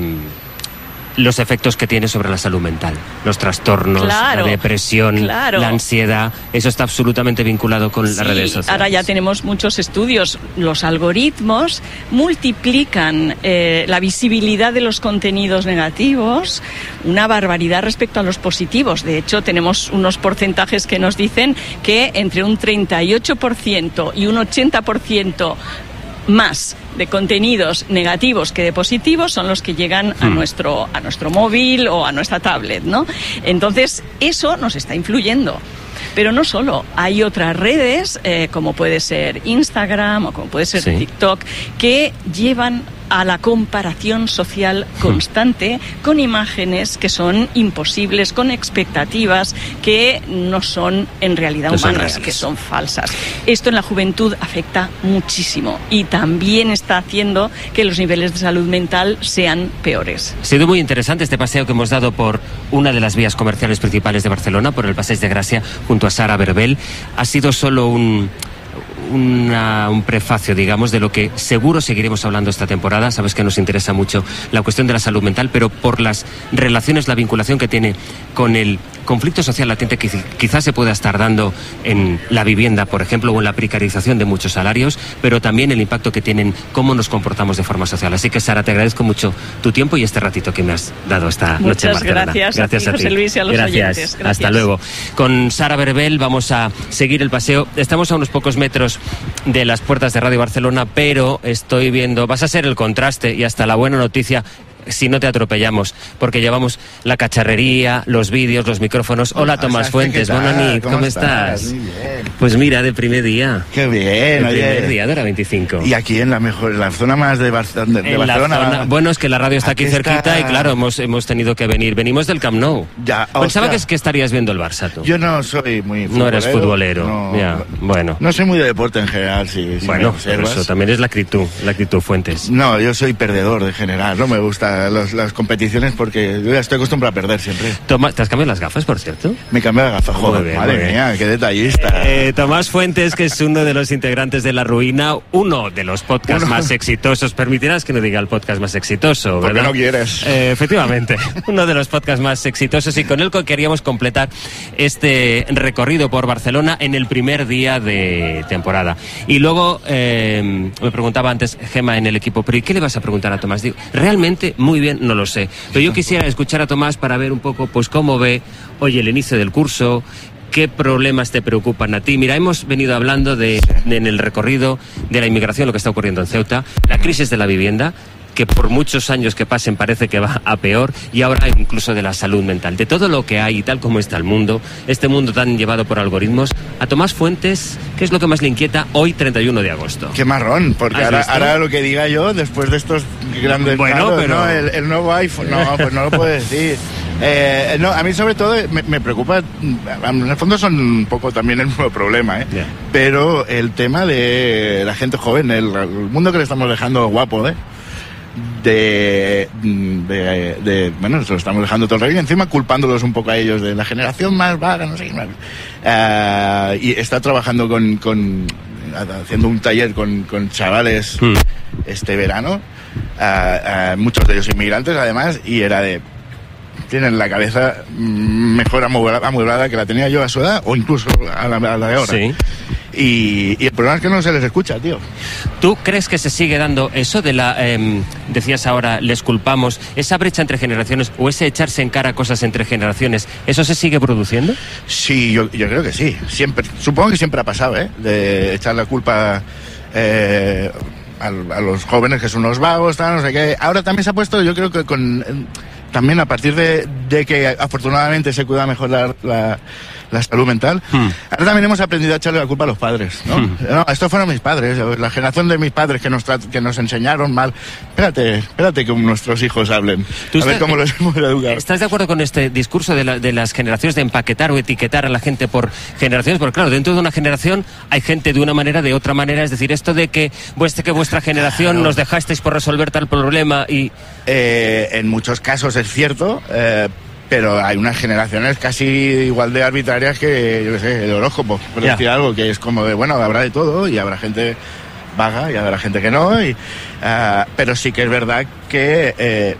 los efectos que tiene sobre la salud mental, los trastornos, claro, la depresión, claro. la ansiedad. Eso está absolutamente vinculado con Sí, las redes sociales. Ahora ya tenemos muchos estudios. Los algoritmos multiplican eh, la visibilidad de los contenidos negativos una barbaridad respecto a los positivos. De hecho, tenemos unos porcentajes que nos dicen que entre un treinta y ocho por ciento y un ochenta por ciento más de contenidos negativos que de positivos son los que llegan a Hmm. nuestro a nuestro móvil o a nuestra tablet, ¿no? Entonces, eso nos está influyendo. Pero no solo, hay otras redes, eh, como puede ser Instagram o como puede ser Sí. TikTok, que llevan a la comparación social constante con imágenes que son imposibles, con expectativas que no son en realidad No son humanas, reales. que son falsas. Esto en la juventud afecta muchísimo y también está haciendo que los niveles de salud mental sean peores. Ha sido muy interesante este paseo que hemos dado por una de las vías comerciales principales de Barcelona, por el Passeig de Gràcia, junto a Sara Verbel. Ha sido solo un... Una, un prefacio, digamos, de lo que seguro seguiremos hablando esta temporada. Sabes que nos interesa mucho la cuestión de la salud mental, pero por las relaciones, la vinculación que tiene con el conflicto social latente que quizás se pueda estar dando en la vivienda, por ejemplo, o en la precarización de muchos salarios, pero también el impacto que tienen cómo nos comportamos de forma social. Así que, Sara, te agradezco mucho tu tiempo y este ratito que me has dado esta noche en Muchas Barcelona. gracias, Gracias a ti, José Luis, y a los Gracias. oyentes. Gracias. Hasta luego. Con Sara Verbel vamos a seguir el paseo. Estamos a unos pocos metros de las puertas de Radio Barcelona, pero estoy viendo, vas a ser el contraste y hasta la buena noticia si no te atropellamos, porque llevamos la cacharrería, los vídeos, los micrófonos. Hola, Tomás Fuentes, ¿qué tal? buenas noches, ¿cómo, ¿Cómo estás? estás? Muy bien. Pues mira, de primer día. Qué bien, El primer oye. día de la veinticinco. Y aquí en la mejor, en la zona más de, Bar de, de En la Barcelona. zona- bueno, es que la radio está aquí, Aquí cerquita está- y claro, hemos, hemos tenido que venir. Venimos del Camp Nou. Ya, Pensaba que, ostras. es que estarías viendo el Barça tú. Yo no soy muy No eres futbolero. No, Ya, bueno. no soy muy de deporte en general, si, si me bueno, por observas. eso también es la actitud, la actitud Fuentes. No, yo soy perdedor de general. No me gustan los- las competiciones porque yo ya estoy acostumbrado a perder siempre. Tomás, ¿te has cambiado las gafas, por cierto? Me cambié la gafa, joder, Muy bien, madre muy bien. mía, qué detallista. Eh, Tomás Fuentes, que es uno de los integrantes de La Ruina, uno de los podcasts Uno. más exitosos. Permitirás que no diga el podcast más exitoso, Porque ¿verdad? no quieres. Eh, efectivamente, uno de los podcasts más exitosos y con el que queríamos completar este recorrido por Barcelona en el primer día de temporada. Y luego eh, me preguntaba antes Gemma en el equipo, pero ¿y qué le vas a preguntar a Tomás? Digo, realmente muy bien, no lo sé. Pero yo quisiera escuchar a Tomás para ver un poco pues cómo ve hoy el inicio del curso. ¿Qué problemas te preocupan a ti? Mira, hemos venido hablando de, de, en el recorrido de la inmigración, lo que está ocurriendo en Ceuta, la crisis de la vivienda, que por muchos años que pasen parece que va a peor, y ahora incluso de la salud mental, de todo lo que hay y tal como está el mundo, este mundo tan llevado por algoritmos. A Tomás Fuentes, ¿qué es lo que más le inquieta hoy, treinta y uno de agosto? Qué marrón, porque ¿Has ahora, visto? ahora lo que diga yo, después de estos grandes Bueno, palos, pero- ¿no? el, el nuevo iPhone, no, pues no lo puedo decir. Eh, no, a mí sobre todo me, me preocupa, en el fondo son un poco también el mismo problema, ¿eh? Yeah. Pero el tema de la gente joven, el, el mundo que le estamos dejando guapo, ¿eh? De, de, de, bueno, se lo estamos dejando todo el rato y encima culpándolos un poco a ellos de la generación más vaga, no sé qué más. Eh, y está trabajando con, con haciendo un taller con, con chavales Hmm. este verano, eh, eh, muchos de ellos inmigrantes además, y era de, tienen la cabeza mm, mejor amueblada, amueblada que la tenía yo a su edad o incluso a la, a la de ahora. Sí. Y, y el problema es que no se les escucha, tío. ¿Tú crees que se sigue dando eso de la, eh, decías ahora, les culpamos, esa brecha entre generaciones o ese echarse en cara cosas entre generaciones, eso se sigue produciendo? Sí, yo, yo creo que sí. Siempre, supongo que siempre ha pasado, ¿eh? De echar la culpa eh, a, a los jóvenes que son unos vagos, tal, no sé qué. Ahora también se ha puesto, yo creo que con... También a partir de, de que afortunadamente se cuida mejor la, la, la salud mental, hmm. ahora también hemos aprendido a echarle la culpa a los padres, ¿no? Hmm. No, estos fueron mis padres, la generación de mis padres que nos, que nos enseñaron mal. Espérate, espérate que nuestros hijos hablen, a estás, ver cómo los hemos educado. ¿Estás de acuerdo con este discurso de, la, de las generaciones de empaquetar o etiquetar a la gente por generaciones? Porque claro, dentro de una generación hay gente de una manera, de otra manera, es decir, esto de que vuestra, que vuestra generación claro. nos dejasteis por resolver tal problema y... Eh, en muchos casos es cierto, eh, pero hay unas generaciones casi igual de arbitrarias que, yo qué sé, el horóscopo, por yeah. decir algo, que es como de, bueno, habrá de todo y habrá gente vaga y habrá gente que no, y, uh, pero sí que es verdad que, eh,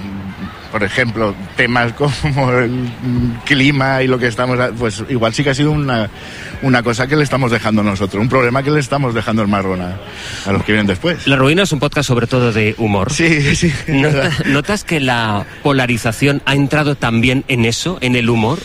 por ejemplo, temas como el clima y lo que estamos, pues igual sí que ha sido una, una cosa que le estamos dejando nosotros, un problema que le estamos dejando el marrón a, a los que vienen después. La Ruina es un podcast sobre todo de humor. Sí, sí. ¿Nota, ¿Notas que la polarización ha entrado también en eso, en el humor?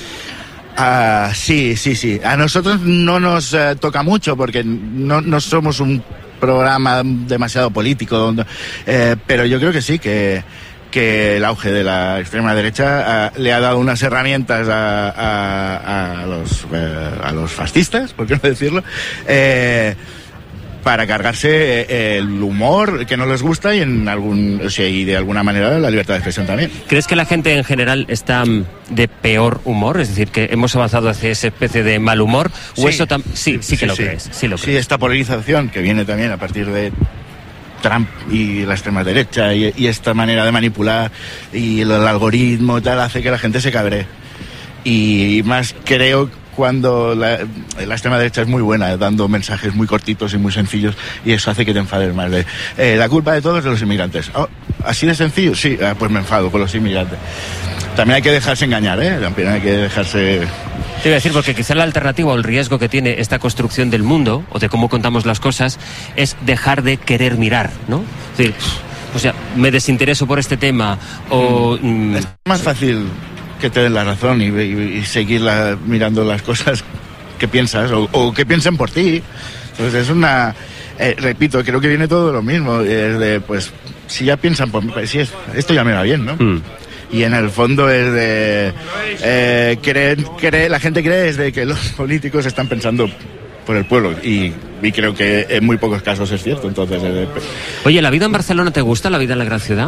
Ah, sí, sí, sí. A nosotros no nos uh, toca mucho porque no, no somos un programa demasiado político, eh, pero yo creo que sí, que que el auge de la extrema derecha uh, le ha dado unas herramientas a, a, a, los, uh, a los fascistas, por qué no decirlo, eh, para cargarse el humor que no les gusta y en algún, o sea, y de alguna manera la libertad de expresión también. ¿Crees que la gente en general está de peor humor? Es decir, que hemos avanzado hacia esa especie de mal humor. ¿O sí, eso tam- sí, sí, sí que sí, lo sí. crees. Sí, lo sí, crees. Esta polarización que viene también a partir de Trump y la extrema derecha y, y esta manera de manipular y el, el algoritmo y tal hace que la gente se cabre. Y más creo cuando la, la extrema derecha es muy buena, dando mensajes muy cortitos y muy sencillos, y eso hace que te enfades más. De, eh, la culpa de todo es de los inmigrantes. Oh, ¿así de sencillo? Sí, ah, pues me enfado con los inmigrantes. También hay que dejarse engañar, ¿eh? También hay que dejarse... Te iba a decir, porque quizá la alternativa o el riesgo que tiene esta construcción del mundo, o de cómo contamos las cosas, es dejar de querer mirar, ¿no? Es decir, o sea, me desintereso por este tema, o... Mm, es más fácil que te den la razón y, y, y seguir la, mirando las cosas que piensas, o, o que piensen por ti. Entonces es una... Eh, repito, creo que viene todo de lo mismo. Es de, pues, si ya piensan por mí, pues, si es, esto ya me va bien, ¿no? Mm. Y en el fondo es de... Eh, cree, cree, la gente cree es de que los políticos están pensando por el pueblo y, y creo que en muy pocos casos es cierto. Entonces, eh, oye, ¿la vida en Barcelona te gusta, la vida en la gran ciudad?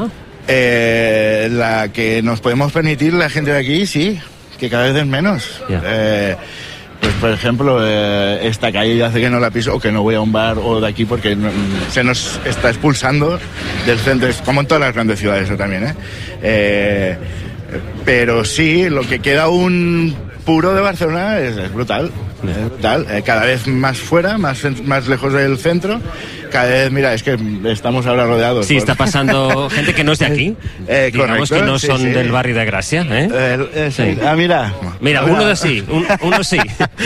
Eh, la que nos podemos permitir la gente de aquí, sí, que cada vez es menos. Yeah. Eh, pues por ejemplo, eh, esta calle hace que no la piso o que no voy a un bar o de aquí porque no, se nos está expulsando del centro, como en todas las grandes ciudades eso también, ¿eh? Eh, pero sí, lo que queda un puro de Barcelona es, es brutal, yeah. es brutal. Eh, cada vez más fuera, más, más lejos del centro. Cada vez, mira, es que estamos ahora rodeados. Sí, por... está pasando gente que no es de aquí. Eh, digamos correcto, que no sí, son sí. del barrio de Gracia, ¿eh? Eh, eh, sí. Sí. Ah, mira. Mira, uno de sí, un, uno sí.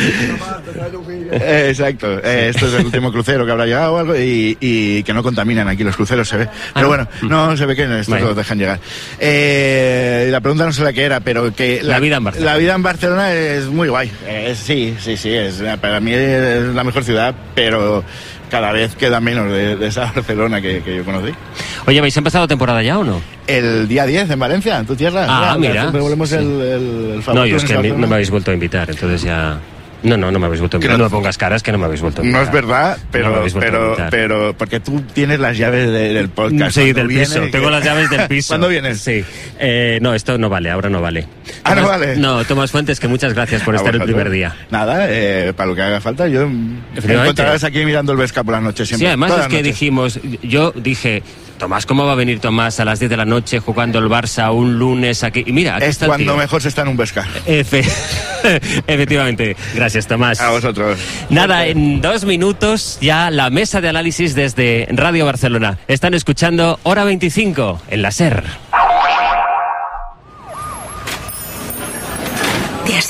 eh, exacto. Eh, esto es el último crucero que habrá llegado o algo y, y que no contaminan aquí los cruceros, se ve. Pero bueno, no se ve que esto bueno. Los dejan llegar. Eh, la pregunta no sé la que era, pero que... La, la vida en Barcelona. La vida en Barcelona es muy guay. Eh, sí, sí, sí. Es, para mí es la mejor ciudad, pero... cada vez queda menos de, de esa Barcelona que, que yo conocí. Oye, ¿habéis empezado temporada ya o no? El día diez en Valencia, en tu tierra. Ah, mira. mira. Volvemos sí. el, el, el No, yo es que no me habéis vuelto a invitar, entonces ya... No, no, no me habéis vuelto a invitar. No me pongas caras que no me habéis vuelto a invitar. No es verdad, pero, no pero, pero porque tú tienes las llaves de, del podcast. Sí, del piso. Que... Tengo las llaves del piso. ¿Cuándo vienes? Sí. Eh, no, esto no vale, ahora no vale. Ah, Tomás, no vale. No, Tomás Fuentes, que muchas gracias por estar el primer día. Nada, eh, para lo que haga falta. Yo me encontrarás aquí mirando el Vesca por la noche siempre. Sí, además es que dijimos, yo dije... Tomás, ¿cómo va a venir Tomás a las diez de la noche jugando el Barça un lunes aquí? Y mira, aquí es está cuando el tío. Mejor se está en un Vesca. Efe... Efectivamente. Gracias, Tomás. A vosotros. Nada, en dos minutos ya la mesa de análisis desde Radio Barcelona. Están escuchando Hora veinticinco en la SER. ¿Te has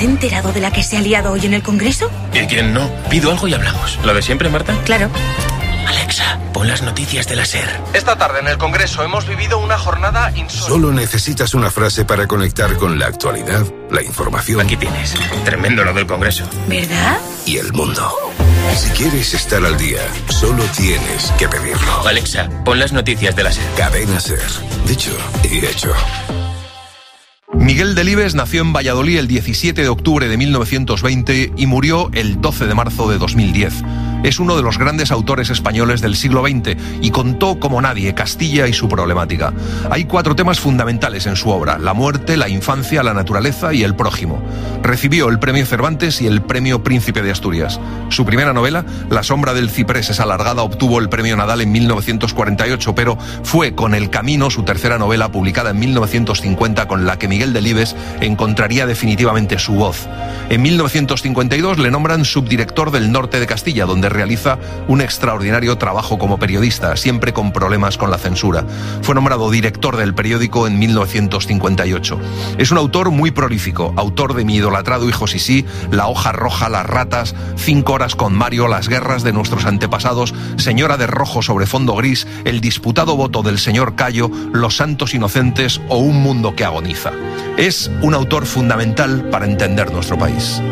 ¿se ha enterado de la que se ha liado hoy en el Congreso? ¿Y quién no? Pido algo y hablamos. ¿Lo de siempre, Marta? Claro. Alexa, pon las noticias de la SER. Esta tarde en el Congreso hemos vivido una jornada insólita. Solo necesitas una frase para conectar con la actualidad, la información. Aquí tienes. Tremendo lo del Congreso. ¿Verdad? Y el mundo. Si quieres estar al día, solo tienes que pedirlo. Alexa, pon las noticias de la SER. Cadena SER. Dicho y hecho. Miguel Delibes nació en Valladolid el diecisiete de octubre de mil novecientos veinte y murió el doce de marzo de dos mil diez. Es uno de los grandes autores españoles del siglo veinte y contó como nadie Castilla y su problemática. Hay cuatro temas fundamentales en su obra: la muerte, la infancia, la naturaleza y el prójimo. Recibió el premio Cervantes y el premio Príncipe de Asturias. Su primera novela, La sombra del ciprés es alargada, obtuvo el premio Nadal en mil novecientos cuarenta y ocho, pero fue con El camino, su tercera novela, publicada en mil novecientos cincuenta, con la que Miguel Delibes encontraría definitivamente su voz. En mil novecientos cincuenta y dos le nombran subdirector del norte de Castilla, donde realiza un extraordinario trabajo como periodista, siempre con problemas con la censura. Fue nombrado director del periódico en mil novecientos cincuenta y ocho. Es un autor muy prolífico, autor de Mi idolatrado hijo Sisí, La hoja roja, Las ratas, Cinco horas con Mario, Las guerras de nuestros antepasados, Señora de rojo sobre fondo gris, El disputado voto del señor Cayo, Los santos inocentes o Un mundo que agoniza. Es un autor fundamental para entender nuestro país.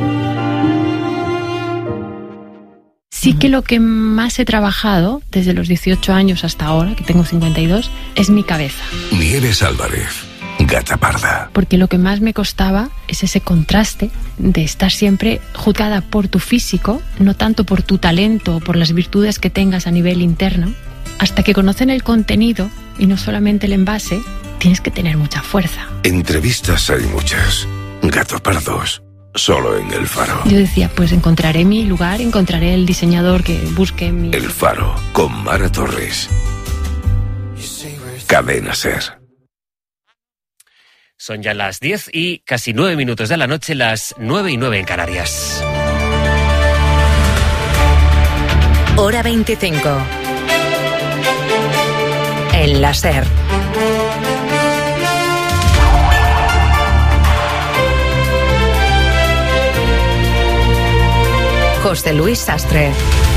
Sí que lo que más he trabajado desde los dieciocho años hasta ahora, que tengo cincuenta y dos, es mi cabeza. Nieves Álvarez, Gata Parda. Porque lo que más me costaba es ese contraste de estar siempre juzgada por tu físico, no tanto por tu talento o por las virtudes que tengas a nivel interno. Hasta que conocen el contenido y no solamente el envase, tienes que tener mucha fuerza. Entrevistas hay muchas. Gato Pardos. Solo en El Faro. Yo decía, pues encontraré mi lugar, encontraré el diseñador que busque mi... El Faro, con Mara Torres. Cadena SER. Son ya las diez y casi nueve minutos de la noche, las nueve y nueve en Canarias. Hora veinticinco. En la SER. José Luis Sastre.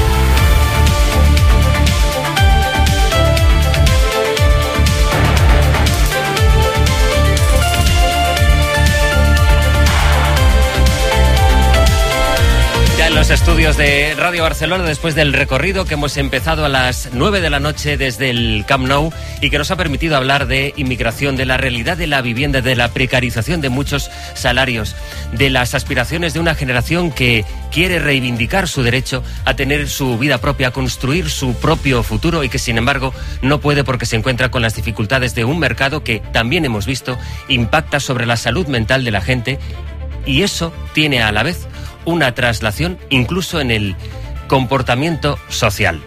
Ya en los estudios de Radio Barcelona, después del recorrido que hemos empezado a las nueve de la noche desde el Camp Nou y que nos ha permitido hablar de inmigración, de la realidad de la vivienda, de la precarización de muchos salarios, de las aspiraciones de una generación que quiere reivindicar su derecho a tener su vida propia, a construir su propio futuro y que sin embargo no puede porque se encuentra con las dificultades de un mercado que también hemos visto impacta sobre la salud mental de la gente, y eso tiene a la vez una traslación incluso en el comportamiento social.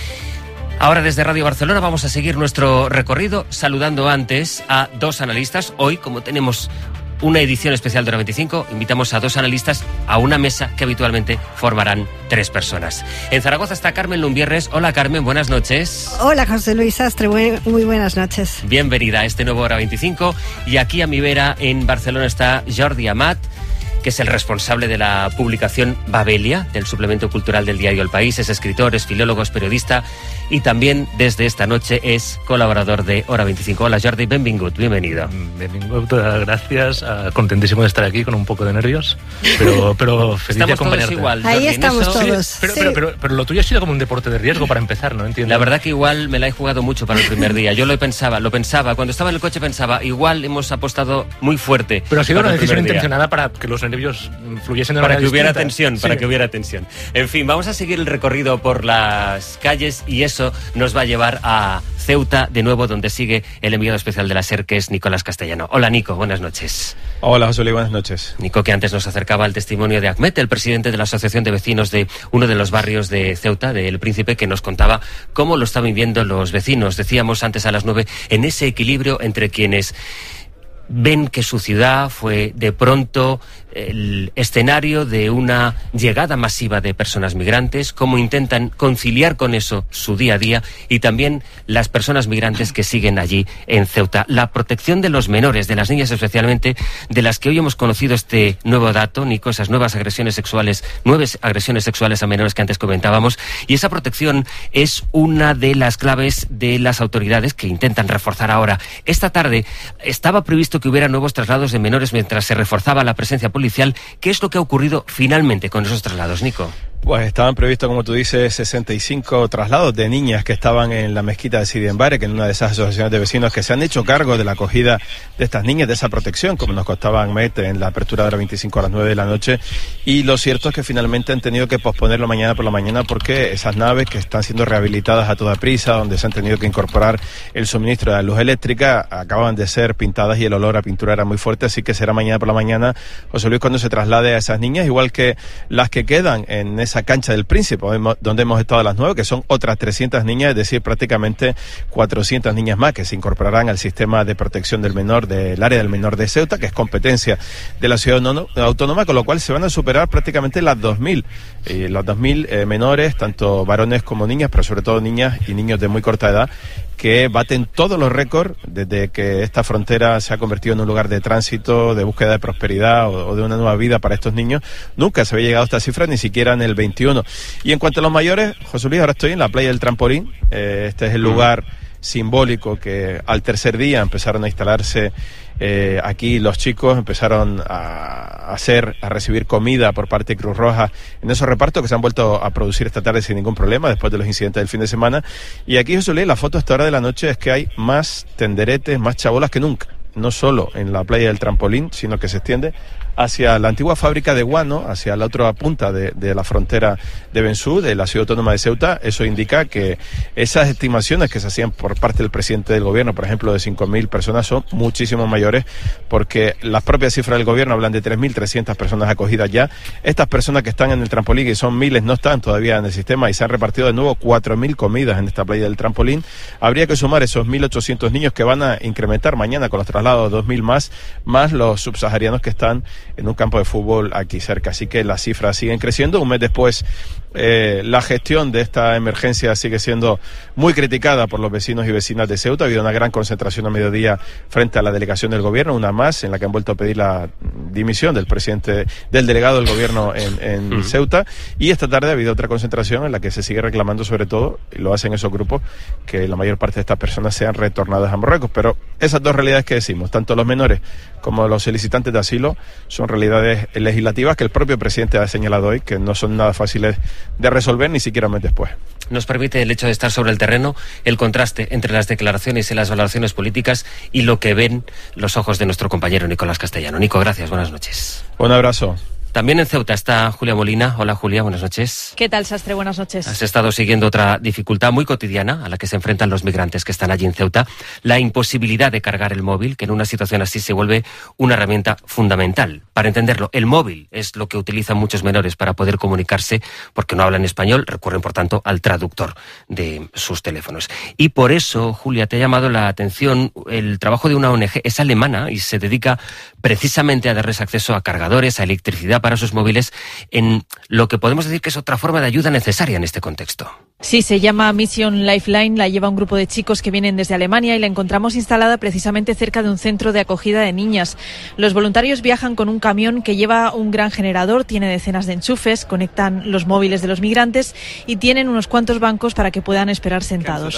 Ahora desde Radio Barcelona vamos a seguir nuestro recorrido saludando antes a dos analistas. Hoy, como tenemos una edición especial de Hora veinticinco, invitamos a dos analistas a una mesa que habitualmente formarán tres personas. En Zaragoza está Carmen Lumbierres. Hola Carmen, buenas noches. Hola José Luis Sastre, muy buenas noches. Bienvenida a este nuevo Hora veinticinco. Y aquí a mi vera en Barcelona está Jordi Amat, que es el responsable de la publicación Babelia, del suplemento cultural del diario El País. Es escritor, es filólogo, es periodista y también desde esta noche es colaborador de Hora veinticinco. Hola Jordi, benvingut, bienvenido. Benvingut, gracias. Uh, contentísimo de estar aquí con un poco de nervios, pero, pero feliz estamos de acompañarte. Todos igual, Ahí Jordi, estamos eso... todos. Sí, pero, sí. pero, pero, pero lo tuyo ha sido como un deporte de riesgo para empezar, ¿no? Entiendo. La verdad que igual me la he jugado mucho para el primer día. Yo lo pensaba, lo pensaba. Cuando estaba en el coche pensaba, igual hemos apostado muy fuerte. Pero ha sido una decisión día. intencionada para que los nervios fluyesen de para manera que hubiera distinta. tensión, Sí. para que hubiera tensión. En fin, vamos a seguir el recorrido por las calles y eso nos va a llevar a Ceuta, de nuevo, donde sigue el enviado especial de la SER, que es Nicolás Castellano. Hola, Nico, buenas noches. Hola, José Luis, buenas noches. Nico, que antes nos acercaba al testimonio de Ahmed, el presidente de la Asociación de Vecinos de uno de los barrios de Ceuta, de El Príncipe, que nos contaba cómo lo estaban viviendo los vecinos. Decíamos antes a las nueve, en ese equilibrio entre quienes ven que su ciudad fue de pronto el escenario de una llegada masiva de personas migrantes, cómo intentan conciliar con eso su día a día y también las personas migrantes que siguen allí en Ceuta. La protección de los menores, de las niñas especialmente, de las que hoy hemos conocido este nuevo dato, Nico, esas nuevas agresiones sexuales, nuevas agresiones sexuales a menores que antes comentábamos, y esa protección es una de las claves de las autoridades que intentan reforzar ahora. Esta tarde estaba previsto que hubiera nuevos traslados de menores mientras se reforzaba la presencia policial. ¿Qué es lo que ha ocurrido finalmente con esos traslados, Nico? Pues estaban previstos, como tú dices, sesenta y cinco traslados de niñas que estaban en la mezquita de Sidi Embarek, en una de esas asociaciones de vecinos que se han hecho cargo de la acogida de estas niñas, de esa protección, como nos contaba Ahmed en la apertura de la veinticinco a las nueve de la noche. Y lo cierto es que finalmente han tenido que posponerlo mañana por la mañana porque esas naves que están siendo rehabilitadas a toda prisa, donde se han tenido que incorporar el suministro de la luz eléctrica, acaban de ser pintadas y el olor a pintura era muy fuerte, así que será mañana por la mañana, José Luis, cuando se traslade a esas niñas, igual que las que quedan en esa cancha del Príncipe, donde hemos estado a las nueve, que son otras trescientas niñas, es decir, prácticamente cuatrocientas niñas más que se incorporarán al sistema de protección del menor del área del menor de Ceuta, que es competencia de la ciudad autónoma, con lo cual se van a superar prácticamente las dos mil, eh, los dos mil eh, menores, tanto varones como niñas, pero sobre todo niñas y niños de muy corta edad, que baten todos los récords desde que esta frontera se ha convertido en un lugar de tránsito, de búsqueda de prosperidad o, o de una nueva vida para estos niños. Nunca se había llegado a esta cifra, ni siquiera en el veintiuno. Y en cuanto a los mayores, José Luis, ahora estoy en la playa del Trampolín. Eh, este es el lugar simbólico que al tercer día empezaron a instalarse eh, aquí los chicos, empezaron a hacer, a recibir comida por parte de Cruz Roja en esos repartos que se han vuelto a producir esta tarde sin ningún problema después de los incidentes del fin de semana. Y aquí, José Luis, la foto a esta hora de la noche es que hay más tenderetes, más chabolas que nunca, no solo en la playa del Trampolín, sino que se extiende hacia la antigua fábrica de guano, hacia la otra punta de, de la frontera de Bensú, de la ciudad autónoma de Ceuta. Eso indica que esas estimaciones que se hacían por parte del presidente del gobierno, por ejemplo, de cinco mil personas, son muchísimo mayores, porque las propias cifras del gobierno hablan de tres mil trescientas personas acogidas ya. Estas personas que están en el Trampolín, que son miles, no están todavía en el sistema y se han repartido de nuevo cuatro mil comidas en esta playa del Trampolín. Habría que sumar esos mil ochocientos niños que van a incrementar mañana con los traslados dos mil más, más los subsaharianos que están en un campo de fútbol aquí cerca. Así que las cifras siguen creciendo. Un mes después, eh, la gestión de esta emergencia sigue siendo muy criticada por los vecinos y vecinas de Ceuta. Ha habido una gran concentración a mediodía frente a la delegación del gobierno, una más, en la que han vuelto a pedir la dimisión del presidente, del delegado del gobierno en, en uh-huh. Ceuta. Y esta tarde ha habido otra concentración en la que se sigue reclamando, sobre todo, y lo hacen esos grupos, que la mayor parte de estas personas sean retornadas a Marruecos. Pero esas dos realidades que decimos, tanto los menores como los solicitantes de asilo, son realidades legislativas que el propio presidente ha señalado hoy, que no son nada fáciles de resolver ni siquiera un mes después. Nos permite el hecho de estar sobre el terreno el contraste entre las declaraciones y las valoraciones políticas y lo que ven los ojos de nuestro compañero Nicolás Castellano. Nico, gracias, buenas noches. Un abrazo. También en Ceuta está Julia Molina. Hola, Julia, buenas noches. ¿Qué tal, Sastre? Buenas noches. Has estado siguiendo otra dificultad muy cotidiana a la que se enfrentan los migrantes que están allí en Ceuta, la imposibilidad de cargar el móvil, que en una situación así se vuelve una herramienta fundamental. Para entenderlo, el móvil es lo que utilizan muchos menores para poder comunicarse, porque no hablan español, recurren, por tanto, al traductor de sus teléfonos. Y por eso, Julia, te ha llamado la atención el trabajo de una O N G, es alemana y se dedica precisamente a darles acceso a cargadores, a electricidad para sus móviles, en lo que podemos decir que es otra forma de ayuda necesaria en este contexto. Sí, se llama Mission Lifeline, la lleva un grupo de chicos que vienen desde Alemania y la encontramos instalada precisamente cerca de un centro de acogida de niñas. Los voluntarios viajan con un camión que lleva un gran generador, tiene decenas de enchufes, conectan los móviles de los migrantes y tienen unos cuantos bancos para que puedan esperar sentados.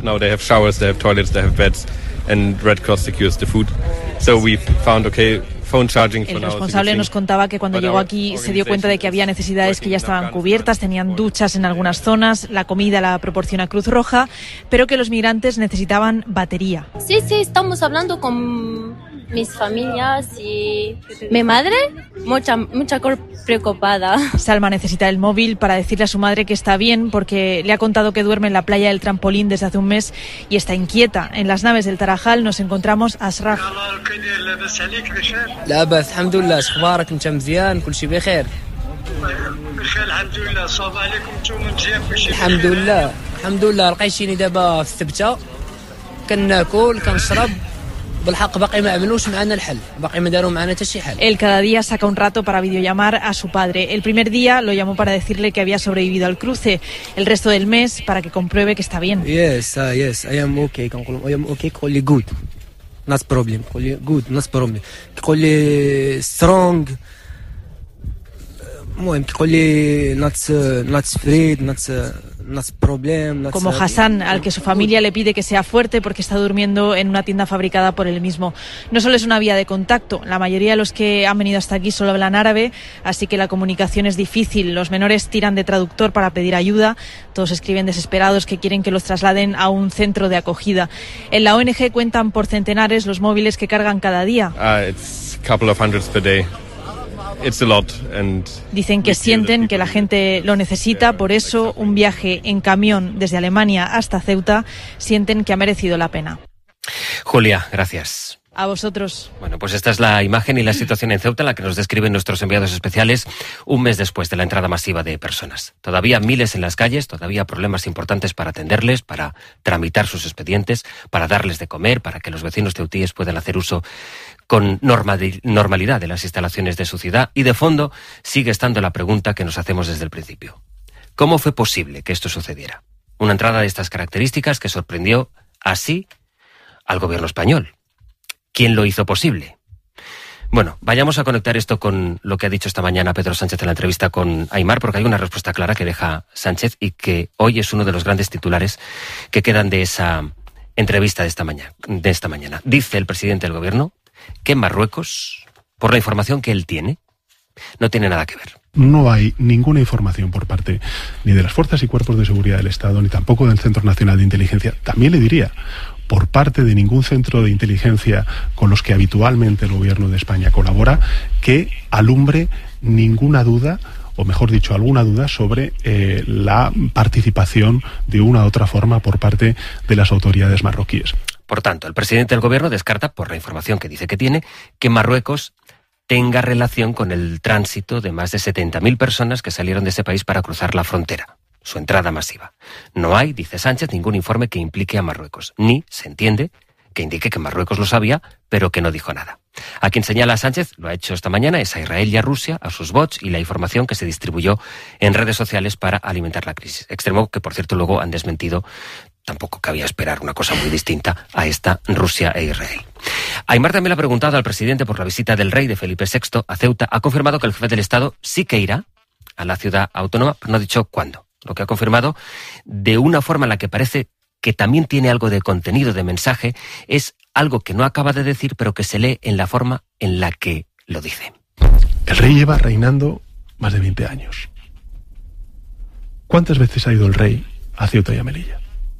El responsable nos contaba que cuando llegó aquí se dio cuenta de que había necesidades que ya estaban cubiertas, tenían duchas en algunas zonas, la comida la proporciona Cruz Roja, pero que los migrantes necesitaban batería. Sí, sí, estamos hablando con mis familias y mi madre, mucha, mucha preocupada. Salma necesita el móvil para decirle a su madre que está bien porque le ha contado que duerme en la playa del Trampolín desde hace un mes y está inquieta. En las naves del Tarajal nos encontramos a Asraf. لاباس الحمد لله اخبارك انت مزيان كل شيء بخير بخير الحمد لله صوب عليكم نتوما مزيان كلشي الحمد لله الحمد لله لقيتيني دابا في الثبته كناكل كنشرب Él cada día saca un rato para videollamar a su padre. El primer día lo llamó para decirle que había sobrevivido al cruce. El resto del mes para que compruebe que está bien. Yes, uh, yes, I am okay. I am okay. Call it good. Not problem. Call it good. Not problem. Call it strong. المهم كيقول لي not not afraid not not problem not. Como Hassan, al que su familia le pide que sea fuerte porque está durmiendo en una tienda fabricada por él mismo. No solo es una vía de contacto, la mayoría de los que han venido hasta aquí solo hablan árabe, así que la comunicación es difícil. Los menores tiran de traductor para pedir ayuda, todos escriben desesperados que quieren que los trasladen a un centro de acogida. En la O N G cuentan por centenares los móviles que cargan cada día. Uh, it's a couple of hundreds per day. It's a lot and Dicen que sienten que la gente lo necesita, por eso un viaje en camión desde Alemania hasta Ceuta sienten que ha merecido la pena. Julia, gracias. A vosotros. Bueno, pues esta es la imagen y la situación en Ceuta, la que nos describen nuestros enviados especiales un mes después de la entrada masiva de personas. Todavía miles en las calles, todavía problemas importantes para atenderles, para tramitar sus expedientes, para darles de comer, para que los vecinos ceutíes puedan hacer uso con normalidad de las instalaciones de su ciudad. Y de fondo sigue estando la pregunta que nos hacemos desde el principio. ¿Cómo fue posible que esto sucediera? Una entrada de estas características que sorprendió así al gobierno español. ¿Quién lo hizo posible? Bueno, vayamos a conectar esto con lo que ha dicho esta mañana Pedro Sánchez en la entrevista con Aimar, porque hay una respuesta clara que deja Sánchez y que hoy es uno de los grandes titulares que quedan de esa entrevista de esta mañana. De esta mañana. Dice el presidente del gobierno que Marruecos, por la información que él tiene, no tiene nada que ver. No hay ninguna información por parte ni de las fuerzas y cuerpos de seguridad del Estado, ni tampoco del Centro Nacional de Inteligencia. También le diría, por parte de ningún centro de inteligencia con los que habitualmente el gobierno de España colabora, que alumbre ninguna duda, o mejor dicho, alguna duda sobre eh, la participación de una u otra forma por parte de las autoridades marroquíes. Por tanto, el presidente del gobierno descarta, por la información que dice que tiene, que Marruecos tenga relación con el tránsito de más de setenta mil personas que salieron de ese país para cruzar la frontera, su entrada masiva. No hay, dice Sánchez, ningún informe que implique a Marruecos, ni se entiende que indique que Marruecos lo sabía, pero que no dijo nada. A quien señala Sánchez, lo ha hecho esta mañana, es a Israel y a Rusia, a sus bots y la información que se distribuyó en redes sociales para alimentar la crisis. Extremo que, por cierto, luego han desmentido. Tampoco cabía esperar una cosa muy distinta a esta Rusia e Israel. Aimar también le ha preguntado al presidente por la visita del rey de Felipe sexto a Ceuta. Ha confirmado que el jefe del Estado sí que irá a la ciudad autónoma, pero no ha dicho cuándo. Lo que ha confirmado, de una forma en la que parece que también tiene algo de contenido, de mensaje, es algo que no acaba de decir, pero que se lee en la forma en la que lo dice. El rey lleva reinando más de veinte años. ¿Cuántas veces ha ido el rey a Ceuta y a Melilla?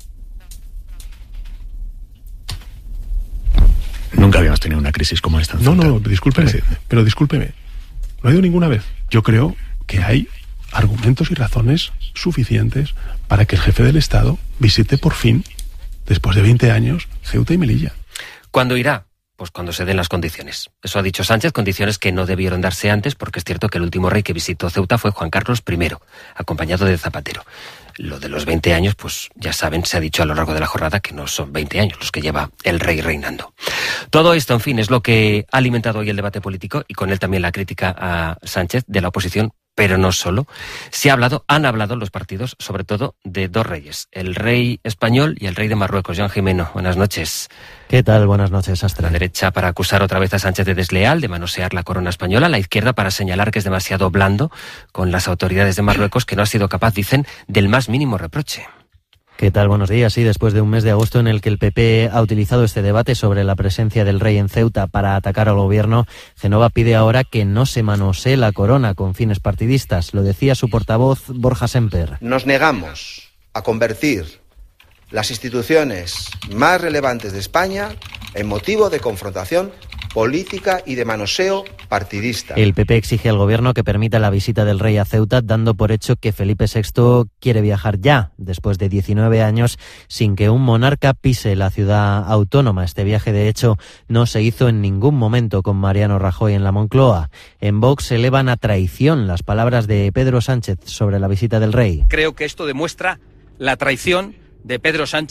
Nunca habíamos tenido una crisis como esta. No, no, discúlpeme, pero discúlpeme. No ha ido ninguna vez. Yo creo que hay argumentos y razones suficientes para que el jefe del Estado visite por fin, después de veinte años, Ceuta y Melilla. ¿Cuándo irá? Pues cuando se den las condiciones. Eso ha dicho Sánchez, condiciones que no debieron darse antes, porque es cierto que el último rey que visitó Ceuta fue Juan Carlos primero, acompañado de Zapatero. Lo de los veinte años, pues ya saben, se ha dicho a lo largo de la jornada que no son veinte años los que lleva el rey reinando. Todo esto, en fin, es lo que ha alimentado hoy el debate político y con él también la crítica a Sánchez de la oposición, pero no solo. Se ha hablado, han hablado los partidos, sobre todo, de dos reyes, el rey español y el rey de Marruecos. Joan Jimeno, buenas noches. ¿Qué tal? Buenas noches, Astra. La derecha para acusar otra vez a Sánchez de desleal, de manosear la corona española, la izquierda para señalar que es demasiado blando con las autoridades de Marruecos, que no ha sido capaz, dicen, del más mínimo reproche. ¿Qué tal? Buenos días. Sí, después de un mes de agosto en el que el P P ha utilizado este debate sobre la presencia del rey en Ceuta para atacar al gobierno, Génova pide ahora que no se manosee la corona con fines partidistas. Lo decía su portavoz Borja Semper. Nos negamos a convertir las instituciones más relevantes de España en motivo de confrontación política y de manoseo partidista. El P P exige al gobierno que permita la visita del rey a Ceuta, dando por hecho que Felipe sexto quiere viajar ya, después de diecinueve años, sin que un monarca pise la ciudad autónoma. Este viaje, de hecho, no se hizo en ningún momento con Mariano Rajoy en la Moncloa. En Vox elevan a traición las palabras de Pedro Sánchez sobre la visita del rey. Creo que esto demuestra la traición de Pedro Sánchez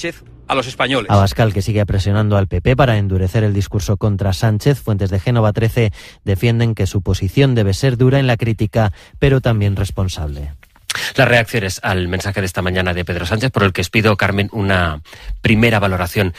a los españoles. Abascal, que sigue presionando al P P para endurecer el discurso contra Sánchez. Fuentes de Génova trece defienden que su posición debe ser dura en la crítica, pero también responsable. Las reacciones al mensaje de esta mañana de Pedro Sánchez, por el que os pido, Carmen, una primera valoración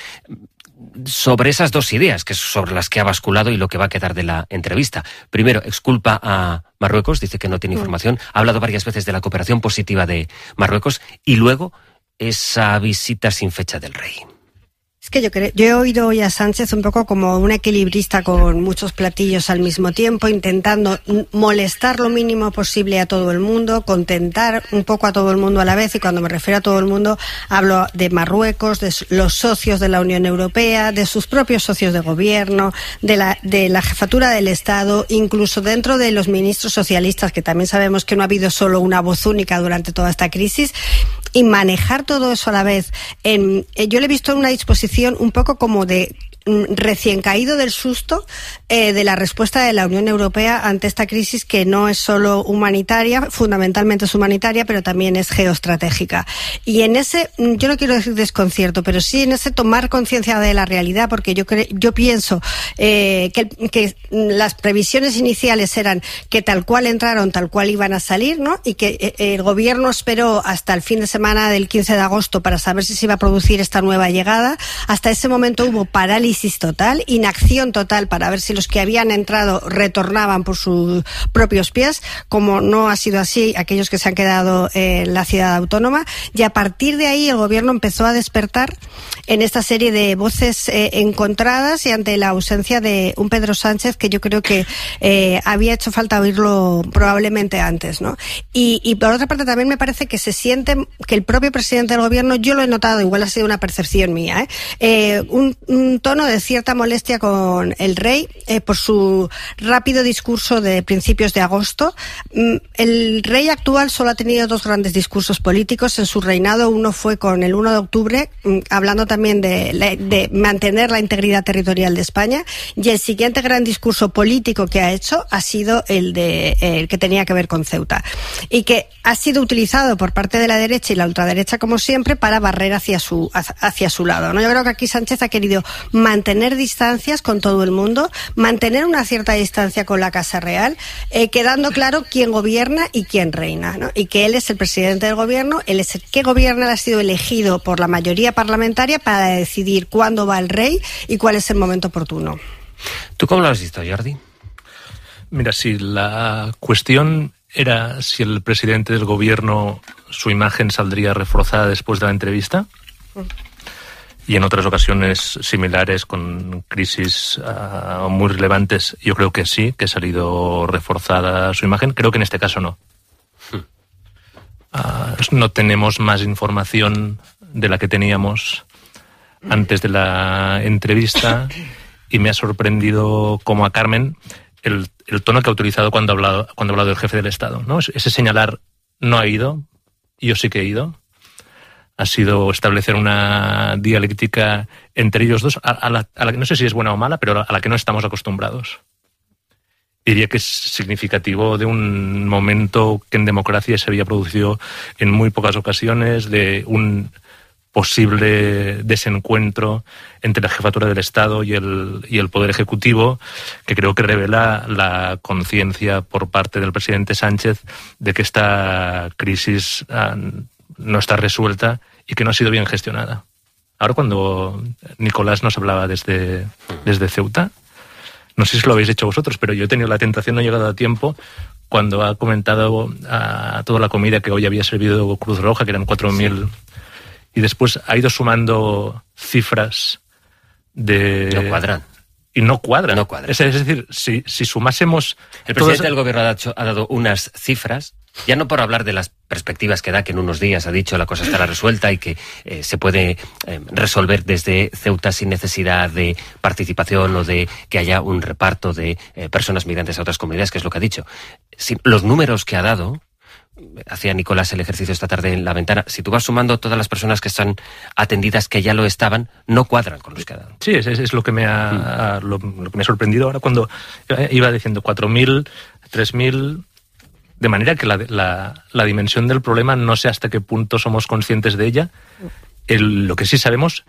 sobre esas dos ideas, que es sobre las que ha basculado y lo que va a quedar de la entrevista. Primero, exculpa a Marruecos, dice que no tiene información, ha hablado varias veces de la cooperación positiva de Marruecos, y luego esa visita sin fecha del rey. Es que yo creo, yo he oído hoy a Sánchez un poco como un equilibrista con muchos platillos al mismo tiempo, intentando molestar lo mínimo posible a todo el mundo, contentar un poco a todo el mundo a la vez, y cuando me refiero a todo el mundo hablo de Marruecos, de los socios de la Unión Europea, de sus propios socios de gobierno, de la, de la jefatura del Estado, incluso dentro de los ministros socialistas, que también sabemos que no ha habido solo una voz única durante toda esta crisis, y manejar todo eso a la vez. En, yo le he visto en una disposición un poco como de recién caído del susto eh, de la respuesta de la Unión Europea ante esta crisis, que no es solo humanitaria, fundamentalmente es humanitaria, pero también es geoestratégica. Y en ese, yo no quiero decir desconcierto, pero sí en ese tomar conciencia de la realidad, porque yo cre- yo pienso eh, que, que las previsiones iniciales eran que tal cual entraron, tal cual iban a salir, ¿no? Y que eh, el gobierno esperó hasta el fin de semana del quince de agosto para saber si se iba a producir esta nueva llegada. Hasta ese momento hubo parálisis total, inacción total para ver si los que habían entrado retornaban por sus propios pies, como no ha sido así aquellos que se han quedado en la ciudad autónoma, y a partir de ahí el gobierno empezó a despertar en esta serie de voces eh, encontradas, y ante la ausencia de un Pedro Sánchez que yo creo que eh, había hecho falta oírlo probablemente antes, ¿no? Y, y por otra parte también me parece que se siente que el propio presidente del gobierno, yo lo he notado, igual ha sido una percepción mía, ¿eh? Eh, un, un tono de cierta molestia con el rey eh, por su rápido discurso de principios de agosto. El rey actual solo ha tenido dos grandes discursos políticos en su reinado. Uno fue con el uno de octubre, hablando también de, de mantener la integridad territorial de España, y el siguiente gran discurso político que ha hecho ha sido el, de, el que tenía que ver con Ceuta, y que ha sido utilizado por parte de la derecha y la ultraderecha, como siempre, para barrer hacia su, hacia su lado, ¿no? Yo creo que aquí Sánchez ha querido mantener distancias con todo el mundo, mantener una cierta distancia con la Casa Real, eh, quedando claro quién gobierna y quién reina, ¿no? Y que él es el presidente del gobierno, él es el que gobierna, él ha sido elegido por la mayoría parlamentaria para decidir cuándo va el rey y cuál es el momento oportuno. ¿Tú cómo lo has visto, Jordi? Mira, si la cuestión era si el presidente del gobierno, su imagen saldría reforzada después de la entrevista, mm. y en otras ocasiones similares con crisis uh, muy relevantes, yo creo que sí, que ha salido reforzada su imagen. Creo que en este caso no. Hmm. Uh, no tenemos más información de la que teníamos antes de la entrevista, y me ha sorprendido, como a Carmen, el, el tono que ha utilizado cuando ha hablado, cuando ha hablado del jefe del Estado, ¿no? Ese señalar no ha ido, yo sí que he ido. Ha sido establecer una dialéctica entre ellos dos, a, a, la, a la que no sé si es buena o mala, pero a la que no estamos acostumbrados. Diría que es significativo de un momento que en democracia se había producido en muy pocas ocasiones, de un posible desencuentro entre la jefatura del Estado y el, y el Poder Ejecutivo, que creo que revela la conciencia por parte del presidente Sánchez de que esta crisis uh, no está resuelta y que no ha sido bien gestionada. Ahora, cuando Nicolás nos hablaba desde, desde Ceuta, no sé si lo habéis hecho vosotros, pero yo he tenido la tentación, no he llegado a tiempo, cuando ha comentado a toda la comida que hoy había servido Cruz Roja, que eran cuatro mil, sí. Y después ha ido sumando cifras de... No cuadran. Y no cuadran. No cuadran. Es, es decir, si, si sumásemos... El presidente del gobierno ha, hecho, ha dado unas cifras, ya no por hablar de las perspectivas que da, que en unos días ha dicho la cosa estará resuelta y que eh, se puede eh, resolver desde Ceuta sin necesidad de participación o de que haya un reparto de eh, personas migrantes a otras comunidades, que es lo que ha dicho. Si, los números que ha dado... Hacía Nicolás el ejercicio esta tarde en la ventana. Si tú vas sumando todas las personas que están atendidas, que ya lo estaban, no cuadran con los que ha dado. Sí, es, es lo que me ha mm. lo, lo que me ha sorprendido ahora cuando iba diciendo cuatro mil, tres mil, de manera que la, la, la dimensión del problema no sé hasta qué punto somos conscientes de ella. El, lo que sí sabemos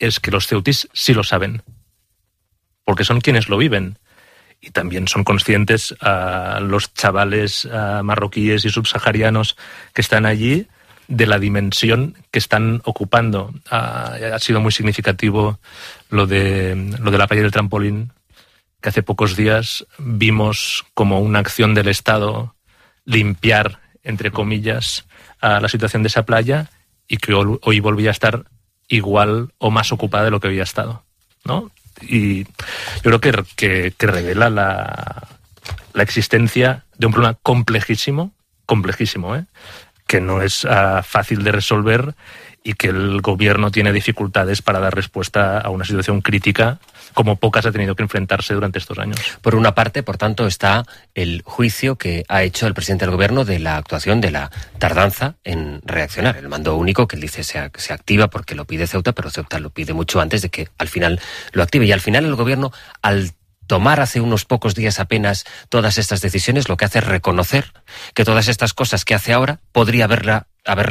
es que los ceutíes sí lo saben, porque son quienes lo viven. Y también son conscientes uh, los chavales uh, marroquíes y subsaharianos que están allí de la dimensión que están ocupando. Uh, ha sido muy significativo lo de, lo de la playa del Trampolín, que hace pocos días vimos como una acción del Estado limpiar, entre comillas, uh, la situación de esa playa, y que hoy volvía a estar igual o más ocupada de lo que había estado, ¿no? Y yo creo que, que, que revela la, la existencia de un problema complejísimo, complejísimo, ¿eh? que no es uh, fácil de resolver y que el gobierno tiene dificultades para dar respuesta a una situación crítica como pocas ha tenido que enfrentarse durante estos años. Por una parte, por tanto, está el juicio que ha hecho el presidente del gobierno de la actuación, de la tardanza en reaccionar. El mando único, que él dice se, se activa porque lo pide Ceuta, pero Ceuta lo pide mucho antes de que al final lo active. Y al final el gobierno, al tomar hace unos pocos días apenas todas estas decisiones, lo que hace es reconocer que todas estas cosas que hace ahora podría haberla, haberla